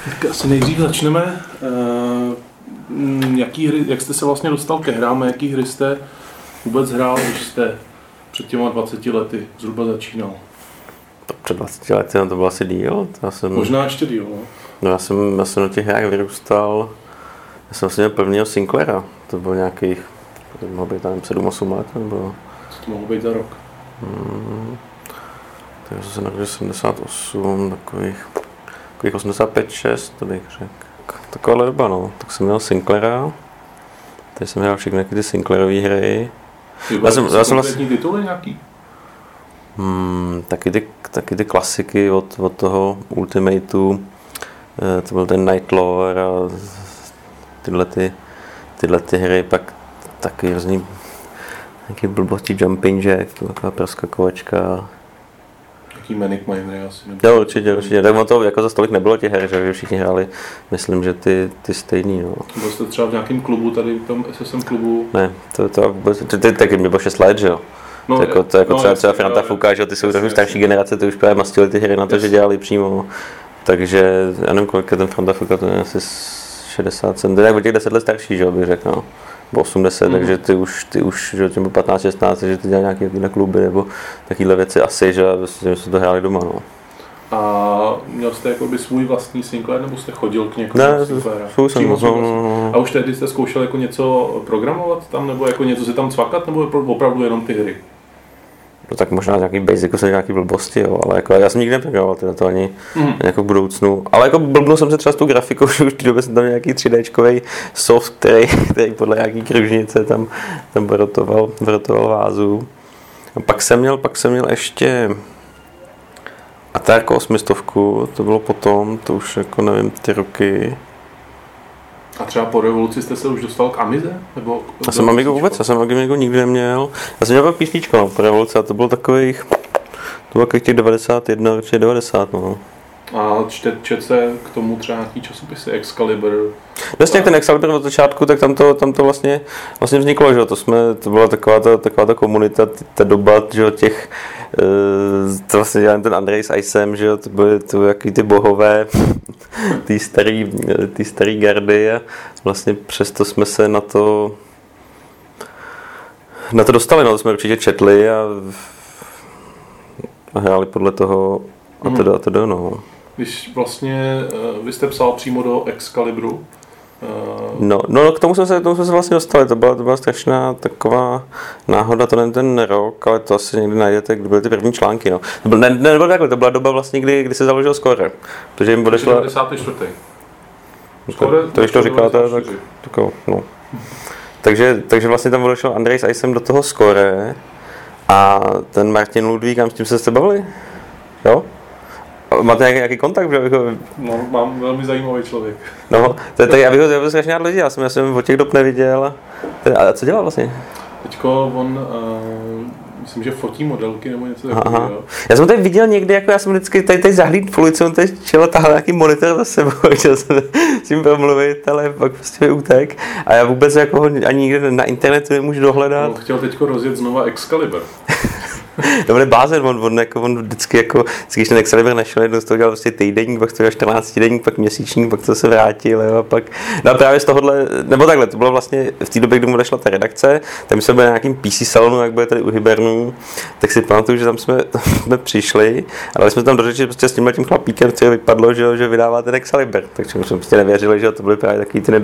Tak asi nejdřív začneme. Jak jste se vlastně dostal ke hrám a jaký hry jste vůbec hrál, když jste před těma 20 lety zhruba začínal? To před 20 lety, to bylo asi díl. Možná ještě díl, no. No já jsem na těch hrách vyrůstal. Já jsem vlastně měl prvního Sinclaira. To bylo nějakých, to mohlo být tam 7-8 let, nebo... Co to mohlo být za rok? Takže jsem se narodil 78, takových 85-6, to bych řekl. Taková doba, no. Tak jsem měl Sinclaira. Teď jsem hrál všechny ty Sinclairový hry. Já jsem konkrétní tituly nějaký? Taky ty klasiky od toho Ultimateu. To byl ten Night Lore a tyhle ty hry, pak taky různý nějaký blbosti Jumping Jack, taková proskakovačka. Jaký Manic Miner asi? Jo, určitě. Tak to jako za stolik nebylo těch her, že všichni hráli, myslím, že ty stejný, no. Byl jste třeba v nějakém klubu, tady v tom SSM klubu? Ne, to vůbec, taky mi bylo 6 let, že jo. No, to jako třeba Franta Fuka, že ty jsou trochu starší generace, ty už právě mastili ty hry na to, že dělali přímo. Takže, já nevím, kolik je ten Franta Fuka, to je asi 60 cm, tak o těch 10 let starší, že jo, bych řekl, no. 80, takže ty už, že těm 15-16, že ty dělají nějaké takovéhle kluby nebo takovéhle věci asi, že jsme to hráli doma, no. A měl jste jakoby svůj vlastní Sinclair, nebo jste chodil k někomu Sinclaira? Ne, A už tehdy jste zkoušel jako něco programovat tam, nebo jako něco si tam cvakat, nebo opravdu jenom ty hry? No tak možná nějaký basic, jsou nějaký blbosti, jo, ale jako já jsem nikdy neprogramoval teda to ani jako v budoucnu. Ale jako blbnul jsem se třeba s tou grafikou, že už v té době jsem tam nějaký 3Dčkovej soft, který podle nějaký kružnice tam vyrotoval vázu. A pak jsem měl ještě Atari 800, to bylo potom, to už jako nevím, ty roky. A třeba po revoluci jste se už dostal k Amize? Nebo já jsem Amigu nikdy neměl. Já jsem měl písničko, no, po revoluci a to bylo takových těch 91, určitě 90, no. A čet se k tomu třeba nějaký časopisy Excalibur? Vlastně ten Excalibur od začátku, tak tam to vlastně vzniklo, že to byla taková ta komunita, ta doba, že těch, to vlastně dělal ten Andrej s Icem, že to byly jaký ty bohové, ty starý gardy a vlastně přesto jsme se na to dostali, no, to jsme určitě četli a hráli podle toho a teda, no. Když vlastně vy jste psal přímo do Excalibru? No, k tomu jsme se vlastně dostali, to byla strašná taková náhoda, to není ten rok, ale to asi někdy najdete, kdy byly ty první články, no. Nebylo takhle, to byla doba vlastně, kdy se založil Score, protože jim odešla... 94. To když to říkáte, tak no. Takže vlastně tam odešel Andrej s Icem do toho Score a ten Martin Ludvík, s tím jste bavili? Jo? Máte nějaký kontakt? No, mám velmi zajímavý člověk. No, tak já bych ho strašně rád lidí, já jsem od těch dob neviděl. A co dělal vlastně? Teďko on, myslím, že fotí modelky nebo něco takového. Já jsem tady viděl někdy, jako já jsem vždycky tady zahlíd v ulici, on tady čelo tahal nějaký monitor za sebou, chtěl jsem s ním promluvit, ale pak prostě utek. A já vůbec jako ho ani nikde na internetu nemůžu dohledat. On chtěl teďko rozjet znova Excalibur. Dobrý blázen, on vždycky jako, když ten Excalibur našel, jednou z toho dělal prostě týdenník, pak to dělal 14 denník, pak měsíčník, pak to se vrátil, jo, a pak, no a právě z tohohle, nebo takhle, to bylo vlastně v té době, kdy mu odešla ta redakce, tam jsme byli na nějakým PC salonu, jak byli tady u Hybernů, tak si pamatuju, že tam jsme přišli, ale jsme tam dořečili prostě s tímhle chlapíkem, co vypadlo, že vydává ten Excalibur, takže jsme prostě nevěřili, že to byly právě takový ty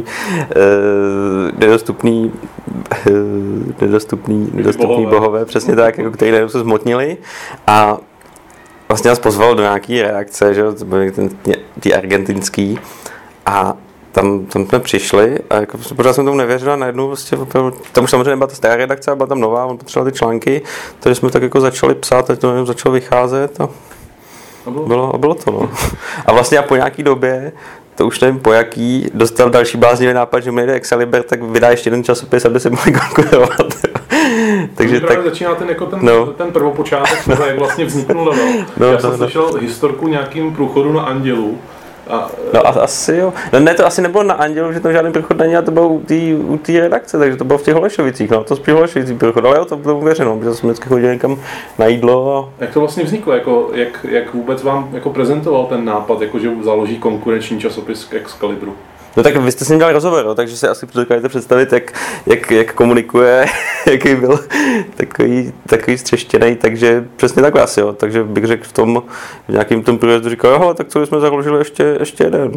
nedostupný bohové, přesně tak, jako který se zmotnili a vlastně nás pozval do nějaký reakce, že to byly ty argentinský a tam jsme přišli a jako pořád jsem tomu nevěřil a najednou vlastně tam už samozřejmě nebyla ta stará redakce, byla tam nová, on potřeboval ty články, takže jsme tak jako začali psát, a to začalo vycházet a bylo to, no. A vlastně a po nějaký době, to už nevím po jaký, dostal další bláznivý nápad, že mu nejde Excalibur, tak vydá ještě jeden časopis, aby se mohli konkurovat. Takže tak začíná ten prvopočátek, jak vlastně vzniknul level. Já jsem slyšel historku nějakým průchodu na Andělu, No asi jo. No ne, to asi nebylo na Andělu, že tam žádný průchod není, a to bylo u té redakce, takže to bylo v těch Holešovicích, no, to spíš Holešovicích průchod, ale jo, to bylo uvěřeno, protože jsem vždycky chodil někam na jídlo a... Jak to vlastně vzniklo, jako, jak vůbec vám jako prezentoval ten nápad, jako že založí konkurenční časopis k Excalibru? No tak vy jste s ním dělali rozhovor, no, takže si asi dokážete představit, jak komunikuje, jaký byl takový střeštěnej, takže přesně takhle asi, jo. Takže bych řekl v nějakým tom průjezdu říkal, hele, tak co jsme založili ještě jeden.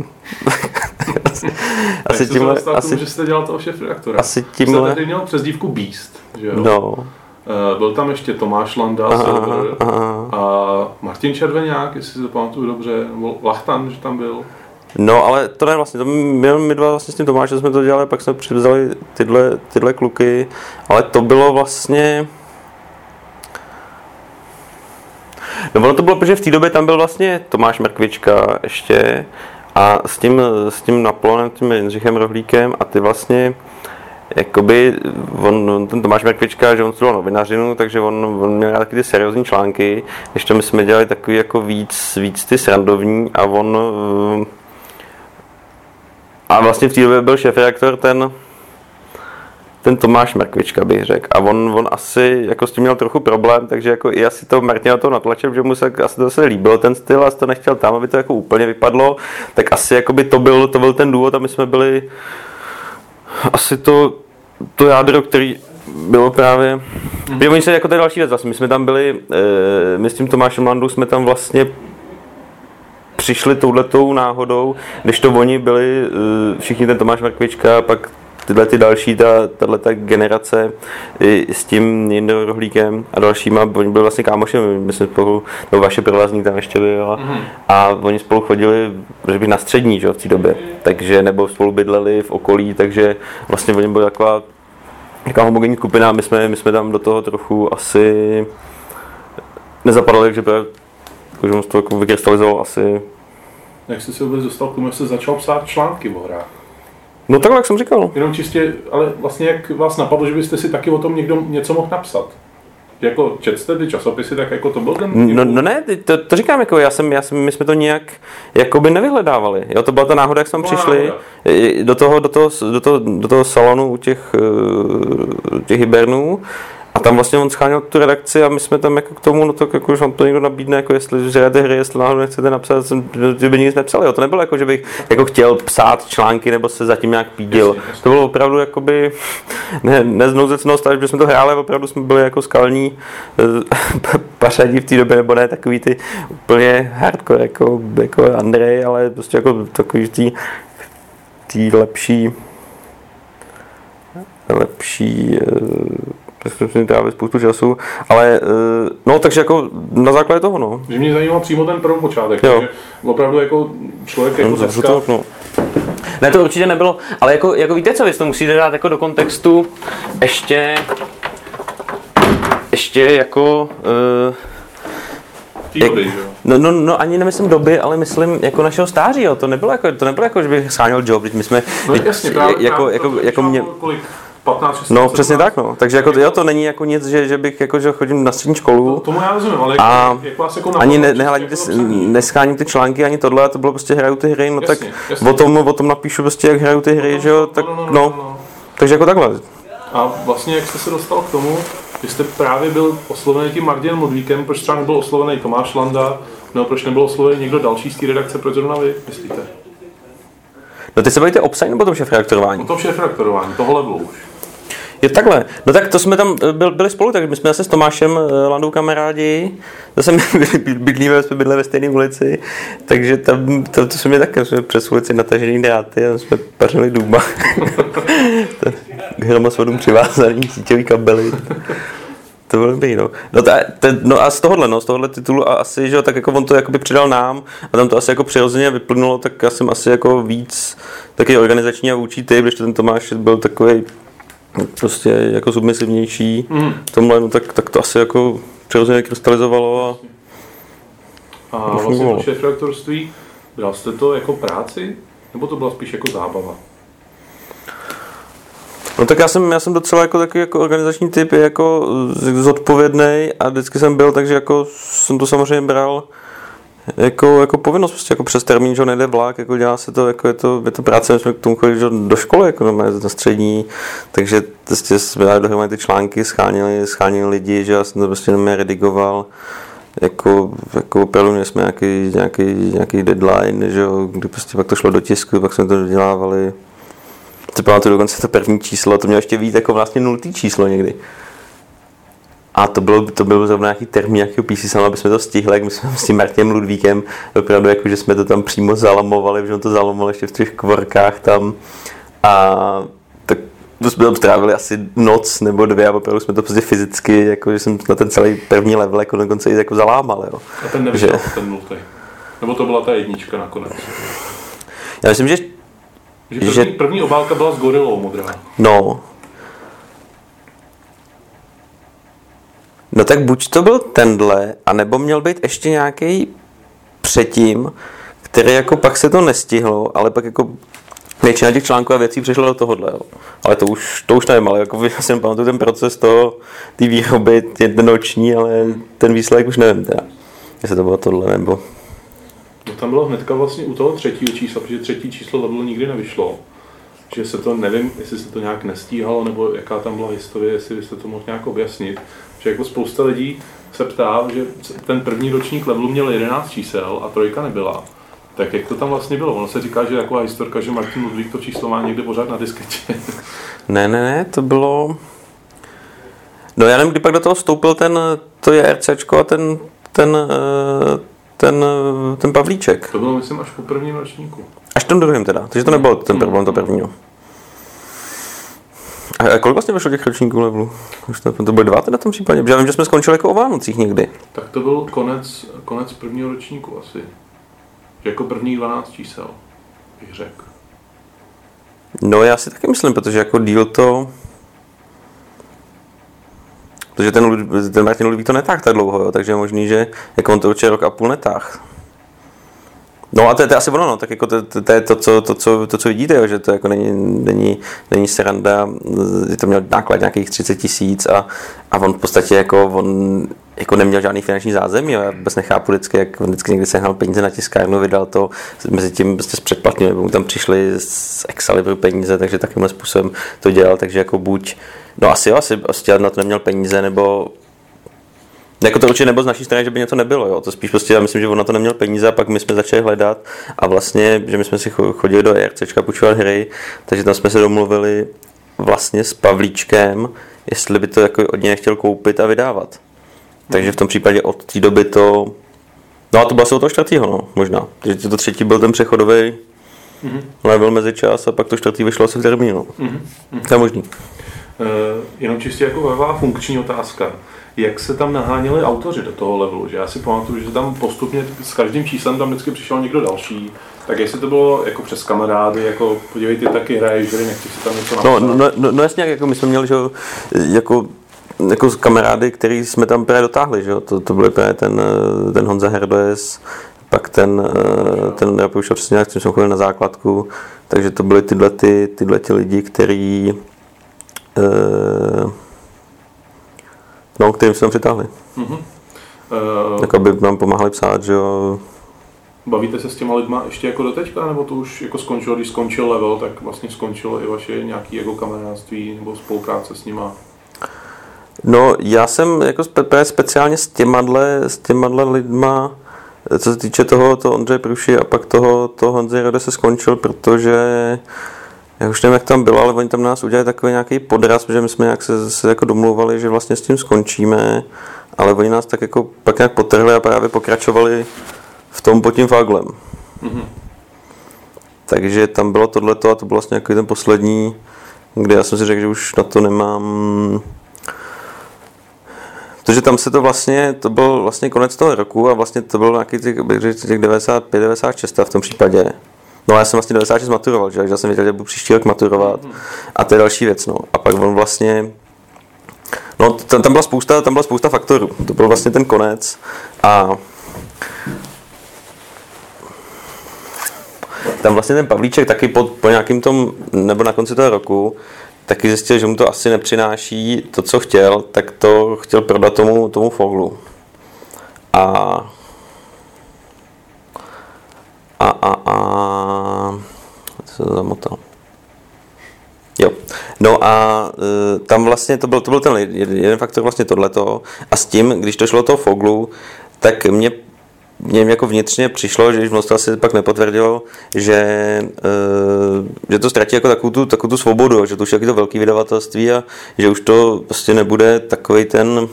Asi tímhle, že jste dělal toho šéfredaktora. Asi tímhle. Jste tady měl přezdívku Beast, že jo? No. Byl tam ještě Tomáš Landa, Silver a Martin Červeňák, jestli si to pamatuju dobře, nebo Lachtan, že tam byl. No, ale to ne vlastně, to my dva vlastně s tím Tomášem jsme to dělali, pak jsme přivzali tyhle kluky, ale to bylo vlastně... No ono to bylo, protože v té době tam byl vlastně Tomáš Mrkvička ještě a s tím Napoleonem, tím Jindřichem Rohlíkem a ty vlastně jakoby, ten Tomáš Mrkvička, že on studoval novinařinu, takže on měl taky ty seriózní články, ještě my jsme dělali takový jako víc ty srandovní a a vlastně v té době byl šéfredaktor ten Tomáš Mrkvička, bych řekl. A on asi jako s tím měl trochu problém, takže jako i asi to Martina to natlačil, že mu se asi to líbilo ten styl a to nechtěl tam, aby to jako úplně vypadlo. Tak asi jakoby to byl ten důvod a my jsme byli asi to jádro, který bylo právě... Oni se jako to je další věc, vlastně my jsme tam byli, my s tím Tomášem Landou jsme tam vlastně přišli touhletou náhodou, když to oni byli, všichni ten Tomáš Mrkvička, pak tyhle ty další, tato generace s tím Jindrou Rohlíkem a dalšíma, oni byli vlastně kámoši, my jsme spolu, no vaše provázník tam ještě byl a oni spolu chodili, že by na střední, že, v té době, takže nebo spolu bydleli v okolí, takže vlastně oni byli taková homogenní skupina, my jsme tam do toho trochu asi nezapadali, takže on to jako vykrystalizoval asi. Jak jste se vůbec dostal k tomu, že jste začal psát články o hrách? No takhle, jak jsem říkal. Jenom čistě, ale vlastně jak vás napadlo, že byste si taky o tom někdo něco mohl napsat? Jako četl jste ty časopisy, tak jako to byl ten... No ne, to říkám, jako my jsme to nějak jakoby nevyhledávali. Jo, to byla ta náhoda, jak jsme přišli do toho salonu u těch hibernů. A tam vlastně on scháněl tu redakci a my jsme tam jako k tomu, no to jako, už vám to někdo nabídne, jako jestli žijete hry, jestli náhodou nechcete napsat, že by nic nepsali. Jo. To nebylo jako, že bych jako chtěl psát články nebo se zatím nějak pídil. To bylo opravdu jakoby, ne znouzecnost, ale že jsme to hráli, opravdu jsme byli jako skalní pařadí v té době, nebo ne takový ty úplně hardcore jako Andrej, ale prostě jako takový tý lepší jsme trávili spoustu času, ale no takže jako na základě toho, no. Že mě zajímal přímo ten první počátek, takže opravdu jako člověk jako zeska. No. Ne, to určitě nebylo, ale jako víte co, vy to musíte dát jako do kontextu ještě jako doby, no ani nemyslím doby, ale myslím jako našeho stáří, jo. To nebylo jako, že bych scháněl job, my jsme jasně, jako mě 15, no přesně tak, no. Takže jako jo, to není jako nic, že bych jako že chodím na střední školu. Tomu já rozumím, ale jak vás jako ani nescháním ty články, ani tohle, a to bylo prostě hraju ty hry, no jasně, tak jasně. O tom napíšu prostě, jak hraju ty hry, že jo, tak no. Takže jako takhle. A vlastně jak jste se dostal k tomu, že jste právě byl oslovený tím Martinem Modvíkem, proč třeba nebyl oslovený Tomáš Landa, nebo proč nebyl oslovený někdo další z té redakce, proč zrovna vy, myslíte? No ty se bavíte o psaní nebo o tom šéfredaktorování? O tom šéfredaktorování, tohle bylo už. Je takhle. No tak to jsme tam byli spolu, takže my jsme zase s Tomášem Landou kamarádi, zase jsme bydleli ve stejné ulici, takže tam to jsme měli také, jsme přes ulici natažený dráty a jsme pařili duba. K hromosvodům přivázaný síťový kabely. To bylo dobrý, no. No a z tohohle titulu a asi, že tak jako on to jakoby přidal nám a tam to asi jako přirozeně vyplynulo, tak já jsem asi jako víc taky organizační a vůči typ, když ten Tomáš byl takový prostě jako submisivnější tomhle, no tak to asi jako přirozeně krystalizovalo a vlastně to šéfredaktorství, bral jste to jako práci, nebo to byla spíš jako zábava? No tak já jsem docela jako takový jako organizační typ, jako zodpovědnej a vždycky jsem byl, takže jako jsem to samozřejmě bral Jako povinnost, prostě jako přes termín, že nejde vlak, jako dělá se to, jako je to práce, my jsme k tomu chodili do školy, jako na střední, takže prostě jsme dali dohromady ty články, schánili lidi, že já jsem to prostě jenom redigoval, jako opravdu měli jsme nějaký deadline, že jo, kdy prostě pak to šlo do tisku, pak jsme to dodělávali. To pamatuju dokonce to první číslo, to mělo ještě víc jako vlastně 0. číslo někdy. A to byl zrovna nějaký termín, nějakého PC, aby jsme to stihli, jak my jsme s tím Martinem Ludvíkem, opravdu jako, že jsme to tam přímo zalamovali, že on to zalamoval ještě v těch kvorkách tam. A tak jsme tam strávili asi noc nebo 2 a opravdu jsme to prostě fyzicky, jako, že jsem na ten celý první level jako dokonce i jako zalámal. Jo. A ten nevyšel, ten 0. Nebo to byla ta 1 nakonec? Já myslím, že první obálka byla s gorilou modrá. No tak buď to byl tenhle, anebo měl být ještě nějaký předtím, který jako pak se to nestihlo, ale pak jako většina těch článků a věcí přešlo do tohohle, jo. Ale to už nevím, ale jako já si pamatuju ten proces té výroby, ten noční, ale ten výsledek už nevím teda, jestli to bylo tohle nebo... No tam bylo hnedka vlastně u toho 3. čísla, protože 3. číslo levelu nikdy nevyšlo. Že se to, nevím, jestli se to nějak nestíhalo, nebo jaká tam byla historie, jestli byste to mohl nějak objasnit. Že jako spousta lidí se ptá, že ten první ročník levelu měl 11 čísel a 3 nebyla. Tak jak to tam vlastně bylo? Ono se říká, že je taková historka, že Martin Ludvík to číslo má někde pořád na disketě. Ne, to bylo... No já nevím, kdy pak do toho vstoupil to JRCčko a ten Pavlíček. To bylo, myslím, až po prvním ročníku. Až ten druhým teda, takže to nebylo ten problém to prvního. A kolik vlastně vyšlo těch ročníků levelu? To byly 2 teda v tom případě, protože já vím, že jsme skončili jako o Vánocích někdy. Tak to byl konec prvního ročníku asi. Jako prvních 12 čísel, bych řekl. No já si taky myslím, protože jako díl to... Protože ten Martin Ludvík to netáhl tak dlouho, jo, takže je možný, že jako on to určitě 1,5 roku netáhl. No a to je asi ono, no, tak jako to je to, co vidíte, jo, že to jako není sranda, to měl náklad nějakých 30 000 a on v podstatě jako neměl žádný finanční zázemí, jo. Já vůbec nechápu vždycky, jak on vždycky někdy sehnal peníze na tiskárnu, vydal to, mezi tím prostě s předplatnými, mu tam přišli z Excalibru peníze, takže takovýmhle způsobem to dělal, takže jako buď, no asi na to neměl peníze, nebo jako to určitě nebylo z naší strany, že by něco nebylo, jo. To spíš prostě, já myslím, že on na to neměl peníze a pak my jsme začali hledat a vlastně, že my jsme si chodili do ERCčka půjčovat hry, takže tam jsme se domluvili vlastně s Pavlíčkem, jestli by to jako od něj nechtěl koupit a vydávat. Takže v tom případě od té doby to, no a to bylo asi od toho 4. no, možná. Takže to 3. byl ten přechodový level mezičas a pak to 4. vyšlo asi v termínu. To je možný. Jenom čistě jako taková funkční otázka. Jak se tam naháněli autoři do toho levelu? Že já si pamatuju, že tam postupně s každým číslem tam vždycky přišel někdo další. Tak jestli to bylo jako přes kamarády, jako podívejte, taky hraješ, že nechci si tam něco napsat. No jasně, jako my jsme měli, že jako kamarády, který jsme tam právě dotáhli, že jo. To byl právě ten Honza Herdoes, pak ten Rapušov, přesně jak jsme chodili na základku, takže to byly tyhle lidi, který kterým jsme tam přitáhli. Tak aby nám pomáhali psát, že jo. Bavíte se s těma lidma ještě jako doteďka, nebo to už jako skončilo, když skončil level, tak vlastně skončilo i vaše nějaké jako kamarádství nebo spolupráce s nima? No, já jsem jako speciálně s těma lidma, co se týče toho Ondřeje Pruši a pak toho Honzy Rode se skončil, protože já už nevím, jak tam bylo, ale oni tam na nás udělali takový nějaký podraz, protože my jsme nějak se jako domlouvali, že vlastně s tím skončíme, ale oni nás tak jako pak nějak potrhli a právě pokračovali v tom pod tím Faglem. Takže tam bylo tohleto a to byl vlastně jako ten poslední, kde já jsem si řekl, že už na to nemám. Protože tam se to byl vlastně konec toho roku a vlastně to bylo nějaký těch 95-96 v tom případě. No já jsem vlastně 96 maturoval, že? Já jsem věděl, že budu příští rok maturovat a to je další věc, no. A pak on vlastně, no tam byla spousta faktorů, to byl vlastně ten konec a tam vlastně ten Pavlíček taky po nějakým tom, nebo na konci toho roku, taky zjistil, že mu to asi nepřináší to, co chtěl, tak to chtěl prodat tomu Foglu. A Co se to zamotal? Jo. No a tam vlastně to byl ten jeden faktor vlastně tohleto. A s tím, když to šlo toho Foglu, tak mě jako vnitřně přišlo, že když to asi pak nepotvrdilo, že to ztratí jako takovou tu svobodu, že to už je to velký vydavatelství a že už to prostě nebude takový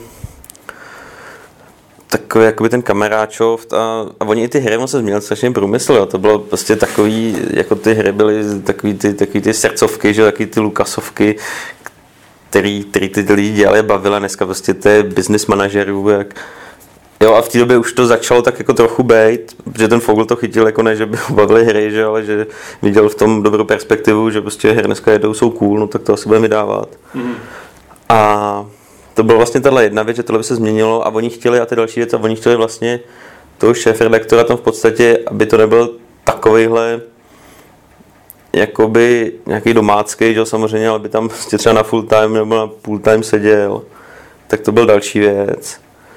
jakoby ten kameráčov a oni i ty hry se změnili strašně průmysl, jo. To bylo prostě takový, jako ty hry byly takový ty srdcovky, že takový ty Lukasovky, který ty lidi dělali a bavili, dneska prostě to je business manažerů, jo, a v té době už to začalo tak jako trochu bejt, protože ten Fogl to chytil jako ne, že by ho bavili hry, že, ale že viděl v tom dobrou perspektivu, že prostě hry dneska jedou, jsou cool, no tak to asi budeme vydávat. A to byla vlastně tahle jedna věc, že tohle by se změnilo a oni chtěli, a ty další věc, a oni chtěli vlastně toho šéfredaktora tam v podstatě, aby to nebyl takovejhle jakoby nějaký domácký, že samozřejmě, ale by tam prostě třeba na full time nebo na full time seděl, tak to byl další věc.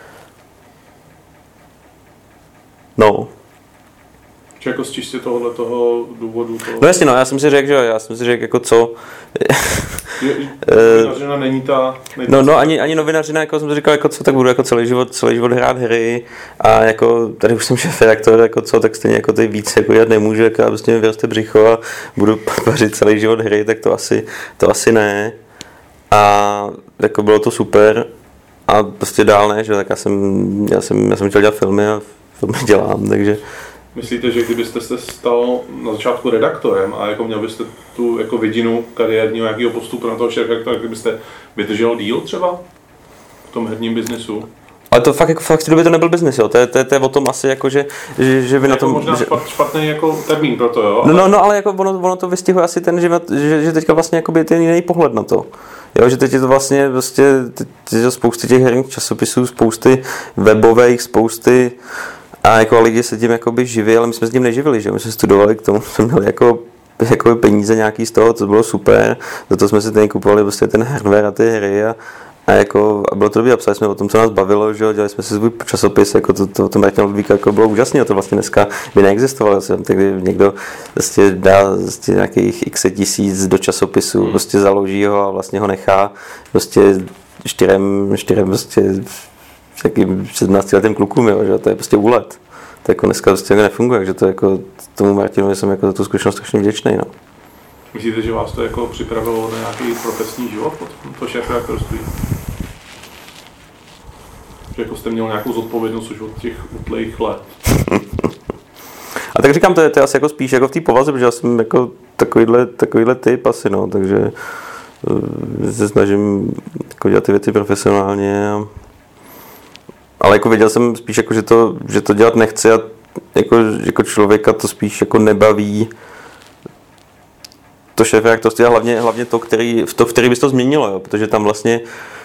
No. Či jako z čistě toho důvodu? No jasně, no, já jsem si řekl, jako co... Novinařina není ta... No, ani novinařina, jako jsem si říkal, jako co, tak budu jako celý život hrát hry a jako tady už jsem šéfredaktor, jako co, tak stejně jako tady víc jako dělat nemůžu, jako já prostě mi vyroste břicho a budu vařit celý život hry, tak to asi ne. A jako bylo to super a prostě dál ne, že tak já jsem chtěl dělat filmy a filmy dělám, takže... Myslíte, že kdybyste se stal na začátku redaktorem a jako měl byste tu jako vidinu kariérního nějakého postupu na toho šéfredaktora, kdybyste vydržel díl třeba v tom herním biznesu? Ale to fakt v té době to nebyl biznis, jo. To je o tom asi jako, že vy na tom... Možná špatný jako termín pro to, jo? No, ale jako ono to vystihuje asi ten život, že teďka vlastně jakoby ten jiný pohled na to. Jo, že teď je to vlastně teď je to spousty těch herních časopisů, spousty webových, spousty a jako lidi se tím jakoby živí, ale my jsme s tím neživili, že my jsme studovali k tomu, jsme měli jako peníze nějaký z toho, co bylo super, za to jsme si tady kupovali prostě ten hardware a ty hry a bylo to dobrý a psali jsme o tom, co nás bavilo, že dělali jsme si svůj časopis, jako to Martina Ludvíka jako bylo úžasné, a to vlastně dneska by neexistovalo, takže někdo vlastně dá vlastně nějakých x tisíc do časopisu, prostě založí ho a vlastně ho nechá prostě čtyřem prostě takým 17 letým klukům, jo, že to je prostě úlet. To jako dneska prostě nefunguje, takže to jako tomu Martinovi jsem jako za tu zkušenost strašně vděčný, no. Myslíte, že vás to jako připravilo na nějaký profesní život pod to šéfredaktorství? Že jako jste měl nějakou zodpovědnost už od těch útlejch let? A tak říkám, to je asi jako spíš jako v té povaze, protože já jsem jako takovýhle typ asi, no, takže se snažím jako dělat ty věci profesionálně. Ale jako věděl jsem spíš jako, že to dělat nechci a jako člověka to spíš jako nebaví to šéfredaktorství a hlavně to, v který bys to změnilo, jo, protože tam vlastně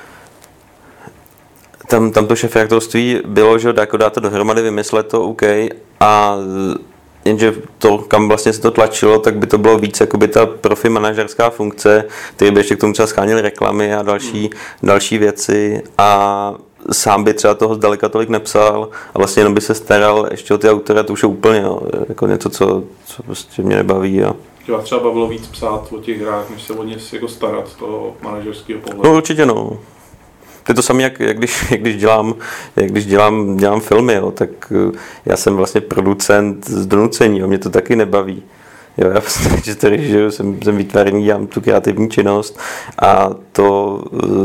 tam to šéfredaktorství bylo, že jako dát to dohromady, vymyslet to, OK, a jenže to, kam vlastně se to tlačilo, tak by to bylo víc jakoby ta profi manažerská funkce, který by ještě k tomu třeba schánil reklamy a další věci a sám by třeba toho zdaleka tolik nepsal a vlastně jenom by se staral ještě o ty autory, to už je úplně jako něco, co prostě mě nebaví. A... Vás třeba bavilo víc psát o těch hrách, než se o ně jako starat z toho manažerského pohledu? No určitě no. To je to samé, jak když dělám filmy, jo, tak já jsem vlastně producent z donucení, jo, mě to taky nebaví. Jo, já prostě to režiju, jsem výtvarník, dělám tu kreativní činnost a to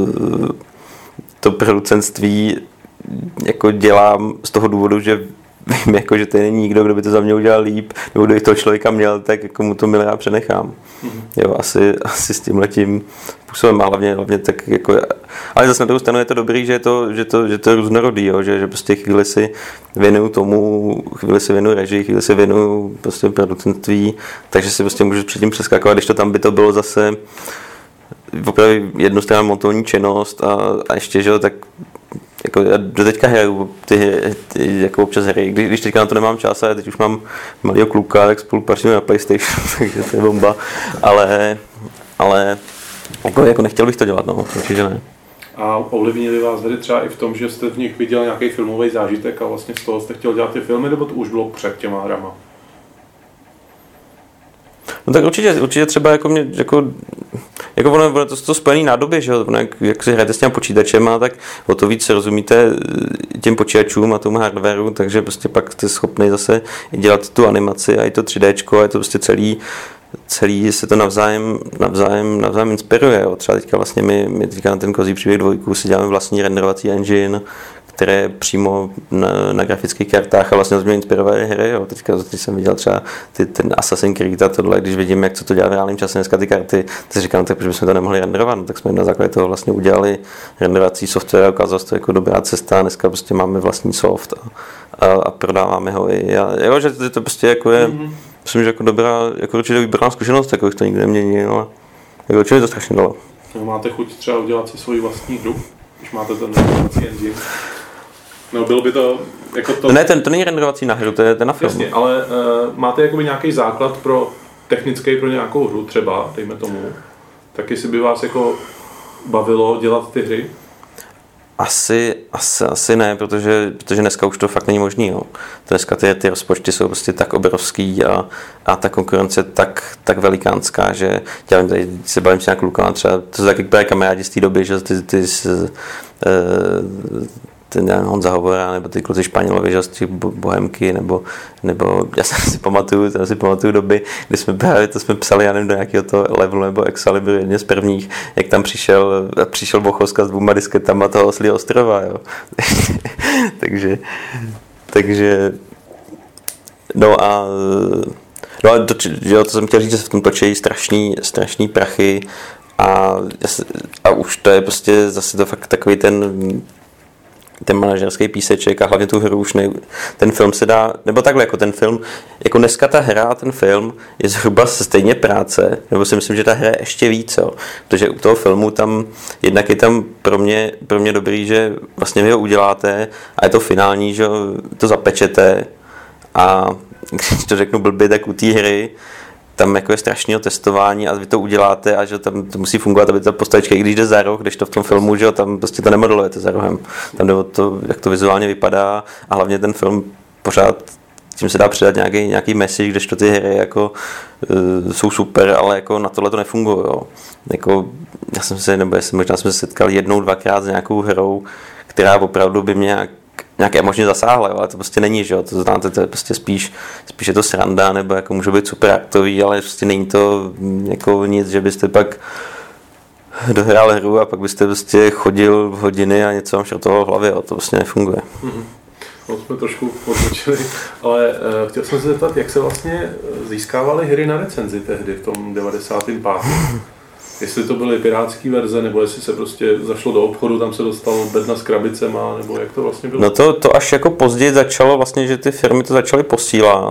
producentství jako dělám z toho důvodu, že vím, jako, že to není nikdo, kdo by to za mě udělal líp, nebo kdybych toho člověka měl, tak jako mu to milé přenechám. Jo, asi s tímhletím způsobem, a hlavně tak jako, ale zase na druhou stranu je to dobrý, že to je různorodý, jo, že prostě chvíli si věnuju tomu, chvíli si věnuju režii, chvíli si věnuju prostě producentství, takže si prostě můžu předtím přeskakovat, když to tam by to bylo zase opravdu jednostranná montovní činnost a ještě, že tak jako já do teďka hraju ty jako občas hry, když teďka na to nemám čas a teď už mám malýho kluka, tak spolupracuji na PlayStation, takže to je bomba, ale jako nechtěl bych to dělat, no, určitě ne. A ovlivnili vás tady třeba i v tom, že jste v nich viděl nějaký filmový zážitek a vlastně z toho jste chtěl dělat ty filmy, nebo to už bylo před těma hrama? No tak určitě třeba jako mě, jako ono to spojený nádobě, že jo, jak si hrajete s těm počítačem, tak o to víc rozumíte těm počítačům a tomu hardwareu, takže prostě pak jste schopný zase dělat tu animaci a i to 3Dčko a je to prostě celý se to navzájem inspiruje. Jo. Třeba teďka vlastně my teďka na ten Kozí příběh 2 si děláme vlastní renderovací engine, které přímo na grafických kartách a vlastně jsme inspirovaly hry. Jo. Teď jsem viděl třeba ten Assassin's Creed a tohle, když vidím, jak co to dělá v reálném čase dneska ty karty, tak říkám, tak proč bychom to nemohli renderovat, no, tak jsme na základě toho vlastně udělali renderovací software a ukázalo se to jako dobrá cesta, dneska prostě máme vlastní soft a prodáváme ho i. Jo, že to prostě jako je, myslím, že jako dobrá, jako určitě výborná zkušenost, jako to nikdy nemění, ale jako určitě to strašně dalo. Máte chuť třeba udělat si svoji vlastní hru, když máte ten renderovací engine? No, bylo by to jako to... Ne, to není renderovací na hru, to je na film. Jasně, ale máte jakoby nějaký základ technický pro nějakou hru třeba, dejme tomu, tak jestli by vás jako bavilo dělat ty hry? Asi ne, protože dneska už to fakt není možný. Jo. Dneska ty rozpočty jsou prostě tak obrovský a ta konkurence tak velikánská, že já vím, tady se bavím s nějakou klukama, třeba to jsou taky kamarádi z té doby, že ten Honza Hovora, nebo ty kluci Španělovi, že z těch Bohemky, nebo já si pamatuju doby, kdy jsme psali, já nevím, do nějakého toho levelu nebo Excalibur, jedně z prvních, jak tam přišel Bochoska s 2 disketama toho Oslího ostrova, jo. takže to jsem chtěl říct, že se v tom točí strašný prachy a už to je prostě zase to fakt takový ten manažerský píseček a hlavně tu hru už ten film se dá, nebo takhle jako ten film, jako dneska ta hra a ten film je zhruba stejně práce, nebo si myslím, že ta hra je ještě víc, jo. Protože u toho filmu tam, jednak je tam pro mě dobrý, že vlastně vy ho uděláte a je to finální, že to zapečete a když to řeknu blbě, tak u té hry tam jako je strašného testování a vy to uděláte a že tam to musí fungovat, aby ta postavička, i když jde za roh, když to v tom filmu, že tam prostě to nemodelujete za rohem. Tam jde o to, jak to vizuálně vypadá a hlavně ten film pořád tím se dá předat nějaký message, kdežto ty hry jako jsou super, ale jako na tohle to nefunguje. Jo. Jako, možná jsme se setkali 1-2krát s nějakou hrou, která opravdu by mě nějaké možně zasáhle, ale to prostě není, že jo, to znáte, to je prostě spíš je to sranda, nebo jako může být super aktový, ale prostě není to jako nic, že byste pak dohrál hru a pak byste prostě chodil hodiny a něco vám šrotovalo v hlavě, jo, to prostě nefunguje. No, jsme trošku odbočili, ale chtěl jsem se zeptat, jak se vlastně získávaly hry na recenzi tehdy v tom 95. Jestli to byly pirátský verze, nebo jestli se prostě zašlo do obchodu, tam se dostalo bedna s krabicema, nebo jak to vlastně bylo? No to až jako později začalo vlastně, že ty firmy to začaly posílat.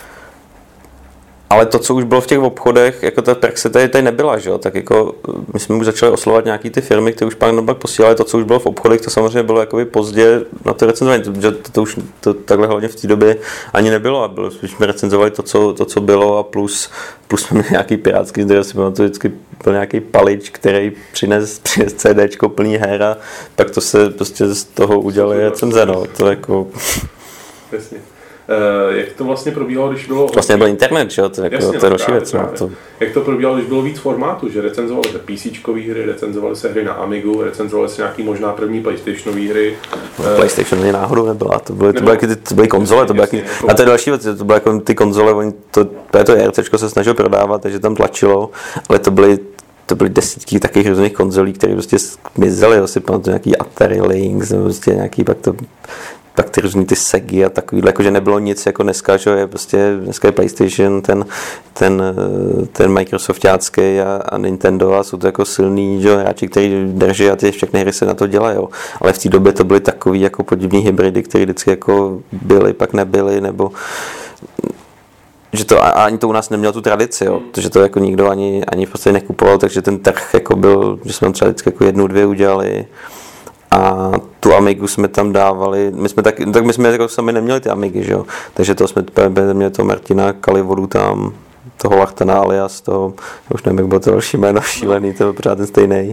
Ale to, co už bylo v těch obchodech, jako ta praxe tady nebyla, že jo? Tak jako my jsme už začali oslovovat nějaký ty firmy, které už pak posílali, to, co už bylo v obchodech, to samozřejmě bylo jakoby pozdě na to recenzování, protože to už takhle hlavně v té době ani nebylo a jsme recenzovali to, co bylo a plus jsme měli nějaký pirátský zdroj, si pamatuju, vždycky byl nějaký palič, který přines CDčko plný her a pak to se prostě z toho udělali recenze, no, to jako... Jasně. Jak to vlastně probíhalo, když bylo... Vlastně byl internet, že jo? To je další věc. No, to... Jak to probíhalo, když bylo víc formátů, že recenzovali se PCčkové hry, recenzovali se hry na Amigu, recenzovali se nějaký možná první PlayStationové hry. PlayStation ani náhodou nebyla, to byly konzole, a to je další věc, to byly jako ty konzole, to RCčko se snažilo prodávat, takže tam tlačilo, ale to byly desítky takových různých konzolí, které prostě zmizely, si pamatuju nějaký Atari Lynx, nebo prostě nějaký pak ty různý ty Segy a takový, jakože nebylo nic jako dneska, že je prostě, dneska je PlayStation, ten Microsoftácký a Nintendo a jsou to jako silný, že hráči, kteří drží a ty všechny hry se na to dělají, jo. Ale v té době to byly takový jako podivný hybridy, které vždycky jako byly, pak nebyly, nebo že to ani to u nás nemělo tu tradici, jo, protože to jako nikdo ani v podstatě nekupoval, takže ten trh jako byl, že jsme třeba vždycky jako 1-2 udělali. A tu Amigu jsme tam dávali, my jsme jako sami neměli ty Amigy, že jo, takže to jsme měli toho Martina Kalivodu tam, toho Lachtana alias, toho, už nevím, jak bylo to další jméno šílený, to byl pořád ten stejný.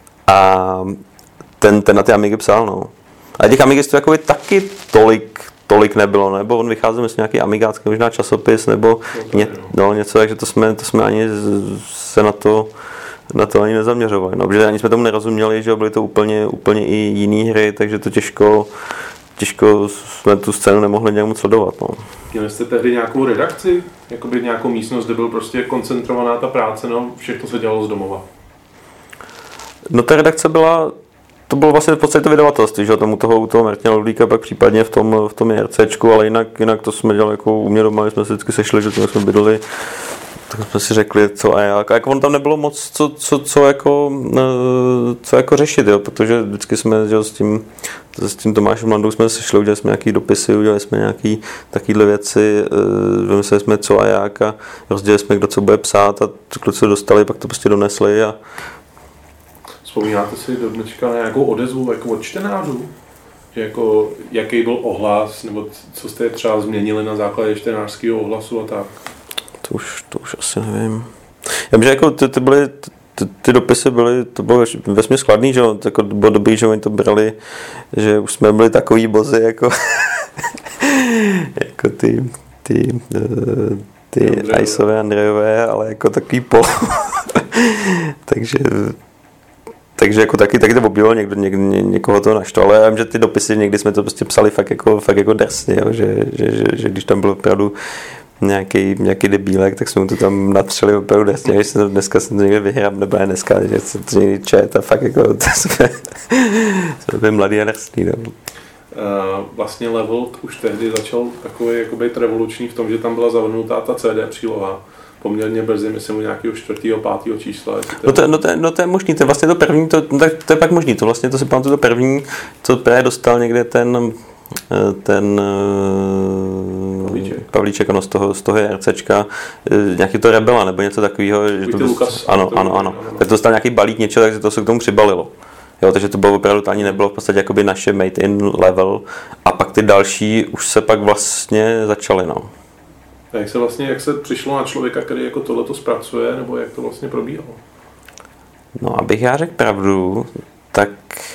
A ten na ty Amigy psal, no. A těch Amigistů jako taky tolik tolik nebylo, nebo on vycházel z nějaký amigácký možná časopis, nebo něco, takže to jsme ani se na to ani nezaměřovali, no, protože ani jsme tomu nerozuměli, že byly to úplně i jiné hry, takže to těžko jsme tu scénu nemohli nějak moc sledovat. No. Měli jste tehdy nějakou redakci? Jakoby nějakou místnost, kde byl prostě koncentrovaná ta práce, no všechno se dělalo z domova? No ta redakce to bylo vlastně v podstatě to vydavatelství, že tomu toho Martina Ludvíka pak případně v tom JRCčku, ale jinak to jsme dělali jako u mě doma, jsme se vždycky sešli, že jsme bydleli, tak jsme si řekli, co a jak. A jako on tam nebylo moc co jako řešit, jo, protože vždycky jsme že, s tím Tomášem Landou jsme se šli, udělali jsme nějaký dopisy, udělali jsme nějaký takovýhle věci, vymysleli jsme co a jak a rozdělili jsme, kdo co bude psát a kluci dostali, pak to prostě donesli a vzpomínáte si do dneška na nějakou odezvu jako od čtenářů? Že jako, jaký byl ohlas, nebo co jste třeba změnili na základě čtenářského ohlasu a tak? To už asi nevím. Já vím, že jako ty dopisy to bylo vesměs skladný, že jako bylo dobrý, že oni to brali, že už jsme byli takový bozy, jako ty Iceové, Andrejové, ale jako takový takže jako taky to objevilo někoho to naštval, ale já vím, že ty dopisy někdy jsme to prostě psali fakt jako drsně, jo, že když tam byl opravdu nějaký debílek, tak jsme mu to tam natřeli opravdu drsně, že dneska jsem to někde vyhrál, nebo ne dneska, že jsem to někdy čet a fakt jako to jsme byli mladý a drsný. No. Vlastně Level už tehdy začal takový jako být revoluční v tom, že tam byla zavrnutá ta CD příloha. Poměrně brzy, myslím, u nějakého 4. 5. čísla. To je možný, to je vlastně to první, to je pak možný, to vlastně to si pamatuju to první, co právě dostal někde ten Pavlíček, ano, z toho RCčka, nějaký to Rebela, nebo něco takového, že to ano. Tak to dostal nějaký balík něčeho, takže to se k tomu přibalilo. Jo, takže to bylo opravdu, to ani nebylo v podstatě jakoby naše made in level a pak ty další už se pak vlastně začaly, no. A jak se přišlo na člověka, který jako tohleto zpracuje, nebo jak to vlastně probíhalo? No, abych já řekl pravdu, tak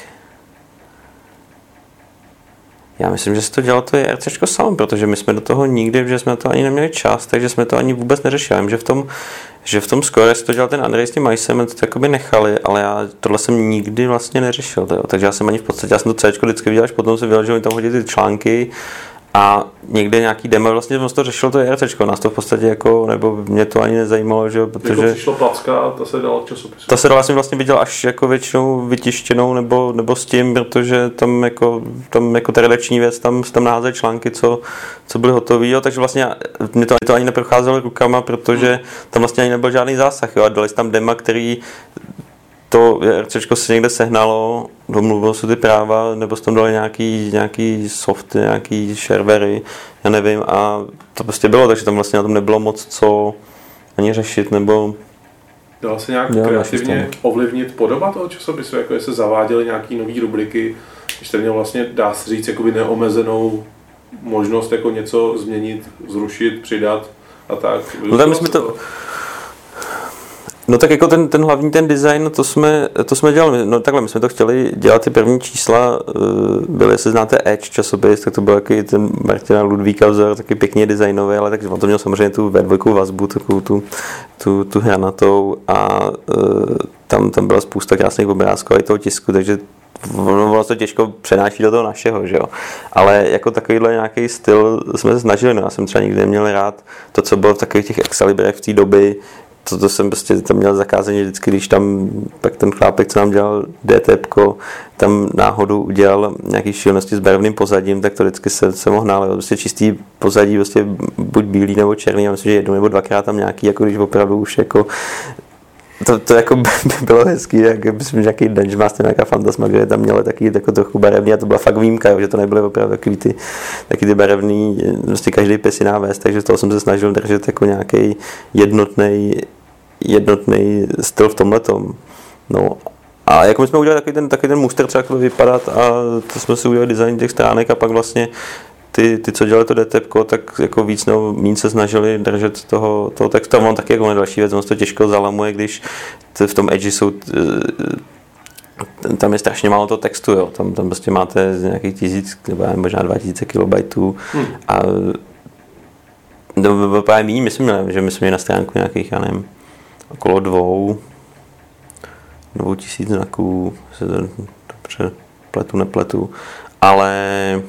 já myslím, že se to dělalo to JRCčko sám, protože my jsme do toho nikdy, že jsme to ani neměli čas, takže jsme to ani vůbec neřešili. Vím, že v tom Score si to dělal ten Andrej s tím Majsem, to jakoby nechali, ale já tohle jsem nikdy vlastně neřešil. Takže já jsem ani v podstatě, já jsem to Cčko vždycky viděl, až potom jsem viděl, že oni tam hodí ty články, a někde nějaký demo, vlastně to řešilo to JRCčko, nás to v podstatě jako, nebo mě to ani nezajímalo, že protože jako přišlo placka a ta se dala k časopisu. Ta se dala, jsem vlastně viděl až jako většinou vytištěnou nebo s tím, protože tam jako ta redakční věc, tam naházeli články, co byly hotový, jo, takže vlastně mě to ani neprocházelo rukama, protože tam vlastně ani nebyl žádný zásah, jo, a dali tam dema, který to RCčko se někde sehnalo, domluvilo se ty práva, nebo se tam dali nějaký softy, nějaký servery, já nevím, a to prostě bylo, takže tam vlastně na tom nebylo moc co ani řešit, nebo dalo se nějak kreativně ovlivnit podoba toho časopisu, jako se zaváděly nějaký nový rubriky, když jste měl vlastně, dá se říct, jakoby neomezenou možnost jako něco změnit, zrušit, přidat a tak. No tam jsme to... No tak jako ten hlavní ten design, to jsme dělali, no takhle, my jsme to chtěli dělat, ty první čísla byly, jestli znáte Edge časopis, tak to byl takový ten Martina Ludvíka vzor, taky pěkně designový, ale takže on to měl samozřejmě tu V2 vazbu, takovou tu hranatou a tam byla spousta krásných obrázků a i toho tisku, takže ono to těžko přenáší do toho našeho, že jo. Ale jako takovýhle nějaký styl jsme se snažili, no já jsem třeba nikdy neměl rád to, co bylo v takových těch Excalibrech v té doby. To jsem prostě tam měl zakázaný vždycky, když tam pak ten chlápek, co nám dělal DTPko, tam náhodou udělal nějaký šílenosti s barevným pozadím, tak to vždycky se mohl nálet. Prostě čistý pozadí, prostě buď bílý nebo černý, já myslím, že 1 nebo 2krát tam nějaký, jako když opravdu už jako to jako by bylo hezký, jak myslím, že nějaký Dungeon Master, nějaká Fantasma, kde tam měli taky jako trochu barevný a to byla fakt výjimka, jo, že to nebyly opravdu taky ty barevný, prostě každý pes jiná vést, takže toho jsem se snažil držet jako nějaký jednotný styl v tomhletom. No a jako my jsme udělali taky ten muster, třeba jak to bude vypadat a to jsme si udělali design těch stránek a pak vlastně ty co dělali to DTPko, tak jako víc nebo méně se snažili držet toho textu. A on taky jako další věc, on se to těžko zalamuje, když v tom Edge jsou tam je strašně málo toho textu, jo. Tam prostě máte nějakých 1000 nebo možná 2000 kilobajtů a to právě méně, myslím, že my jsme měli na stránku nějakých, já nevím, okolo 2000 znaků, se to dobře nepletu, ale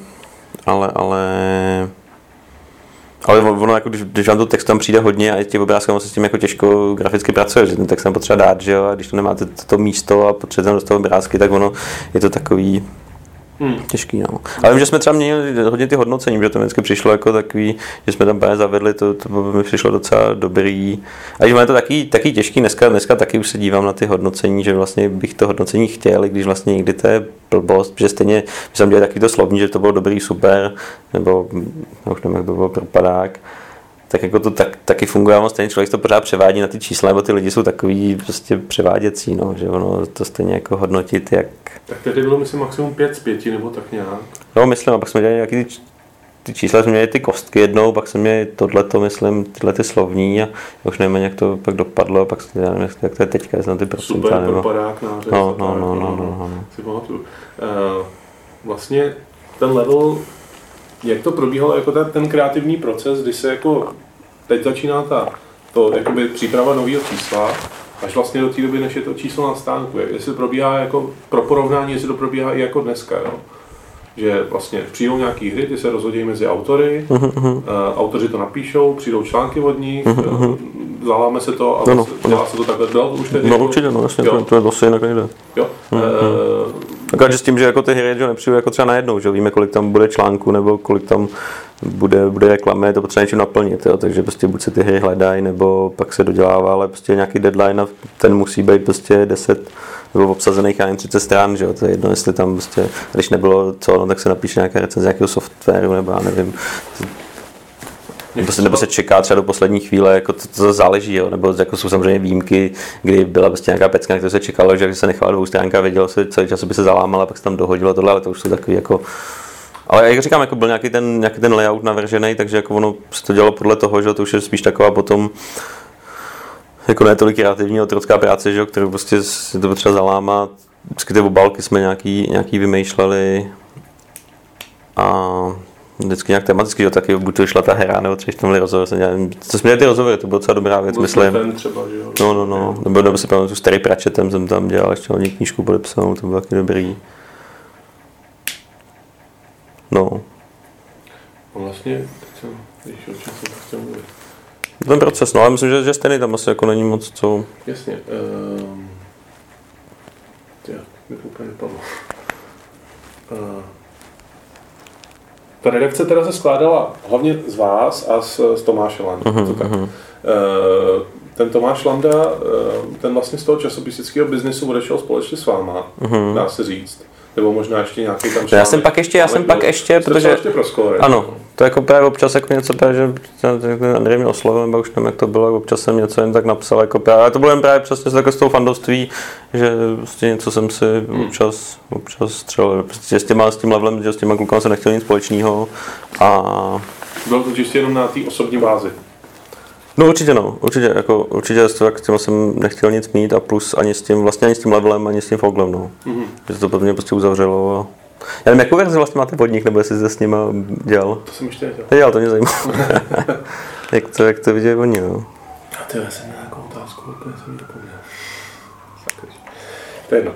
ono, jako když vám to text tam přijde hodně a těch obrázků se s tím jako těžko graficky pracuje, že ten text tam potřeba dát, že jo, a když to nemáte to místo a potřebujete tam dostat obrázky, tak ono je to takový těžký, no. Ale vím, že jsme třeba měli hodně ty hodnocení, že to vždycky přišlo jako takový, že jsme tam právě zavedli, to mi přišlo docela dobrý. A že je to taky těžký, dneska taky už se dívám na ty hodnocení, že vlastně bych to hodnocení chtěl, když vlastně někdy to je blbost, že stejně jsem dělal taky to slovní, že to bylo dobrý, super, nebo už nevím, jak to bylo propadák. Tak jako to taky funguje, ale stejně člověk to pořád převádí na ty čísla, nebo ty lidi jsou takový prostě převáděcí, no, že ono to stejně jako hodnotit, jak... Tak tedy bylo, myslím, maximum 5 z 5, nebo tak nějak? No, myslím, a pak jsme dělali nějaký ty čísla, jsme měli ty kostky jednou, pak jsme měli tohleto, myslím, tyhle ty slovní a už nevím, jak to pak dopadlo, pak já nevím, jak to je teďka, jestli na ty procenta, super, nebo... propadák, nářez, No. Si pamatuju. Vlastně ten level, jak to probíhalo jako ten kreativní proces, kdy se jako teď začíná to jakoby příprava nového čísla, až vlastně do té doby, než je to číslo na stánku. Jestli probíhá jako pro porovnání, jestli to probíhá i jako dneska, jo? Že vlastně přijdou nějaký hry, ty se rozhodí mezi autory, autoři to napíšou, přijdou články od nich, zaláme se to a dělá se to takhle. Bylo to už teď? No určitě, no jasně, to je zase jinak nejde. Jo. Takže s tím, že jako ty hry že nepřijdu jako třeba najednou, že víme, kolik tam bude článku nebo kolik tam bude reklamy, to potřeba něčím naplnit, jo? Takže prostě buď se ty hry hledají, nebo pak se dodělává, ale prostě nějaký deadline a ten musí být prostě 10 nebo obsazených, já nevím, 30 stran, že jo, to je jedno, jestli tam prostě, když nebylo co, no, tak se napíše nějaká recenze nějakého softwaru, nebo já nevím, nebo se čeká třeba do poslední chvíle, jako to záleží, jo, nebo jako jsou samozřejmě výjimky, kdy byla prostě nějaká pecka, na kterou se čekalo, že se nechala 2 stránka, vědělo se, celý čas by se zalámala, pak se tam dohodilo tohle, ale to už jsou takový jako... Ale jak říkám, jako byl nějaký ten layout navržený, takže jako ono se to dělalo podle toho, že to už je spíš taková potom jako ne tolik kreativní otrocká práce, že, kterou prostě si to potřeba zalámat. Vždycky ty obálky jsme nějaký vymýšleli a vždycky nějak tematicky, že taky buď to vyšla ta hra, nebo třeba tam byly rozhovory, co jsme měli ty rozhovory, to bylo docela dobrá věc, myslím. Třeba, že jo? No, nebo si pamatuju, s Terry Pratchettem jsem tam dělal ještě hodně knížku podepsanou, to bylo taky dobrý. No. Vlastně, teď jsem chtěl mluvit. Ten proces, no, ale myslím, že stejný tam asi jako není moc co... Jasně. Mi to úplně nepadlo. Ta redakce teda se skládala hlavně z vás a z Tomáše Landa. Ten Tomáš Landa, ten vlastně z toho časopistického biznesu odešel společně s váma, dá se říct. Nebo možná ještě nějaký tam článek. Já jsem pak ještě, protože... Ano, to jako právě občas jako něco právě, že Andrej mě oslovil, nebo už nevím, jak to bylo, občas jsem něco jen tak napsal, jako právě, ale to bylo jen právě přesně jako z toho fandovství, že prostě něco jsem si občas střelil, prostě s tím levelem, že s těma klukama jsem nechtěl nic společného a... Bylo to čistě jenom na té osobní bázi? No určitě s tím jsem nechtěl nic mít a plus ani s tím levelem, ani s tím foglem, no. Že to potom mě prostě uzavřelo a... Já nevím, jakou verzi vlastně máte pod nich, nebo jestli jste s nima dělal? To jsem ještě nedělal. Nedělal, to mě zajímalo. jak to vidějí oni, no. A ty já jsem měl nějakou otázku, úplně jsem ji dopomněl. To je jedno.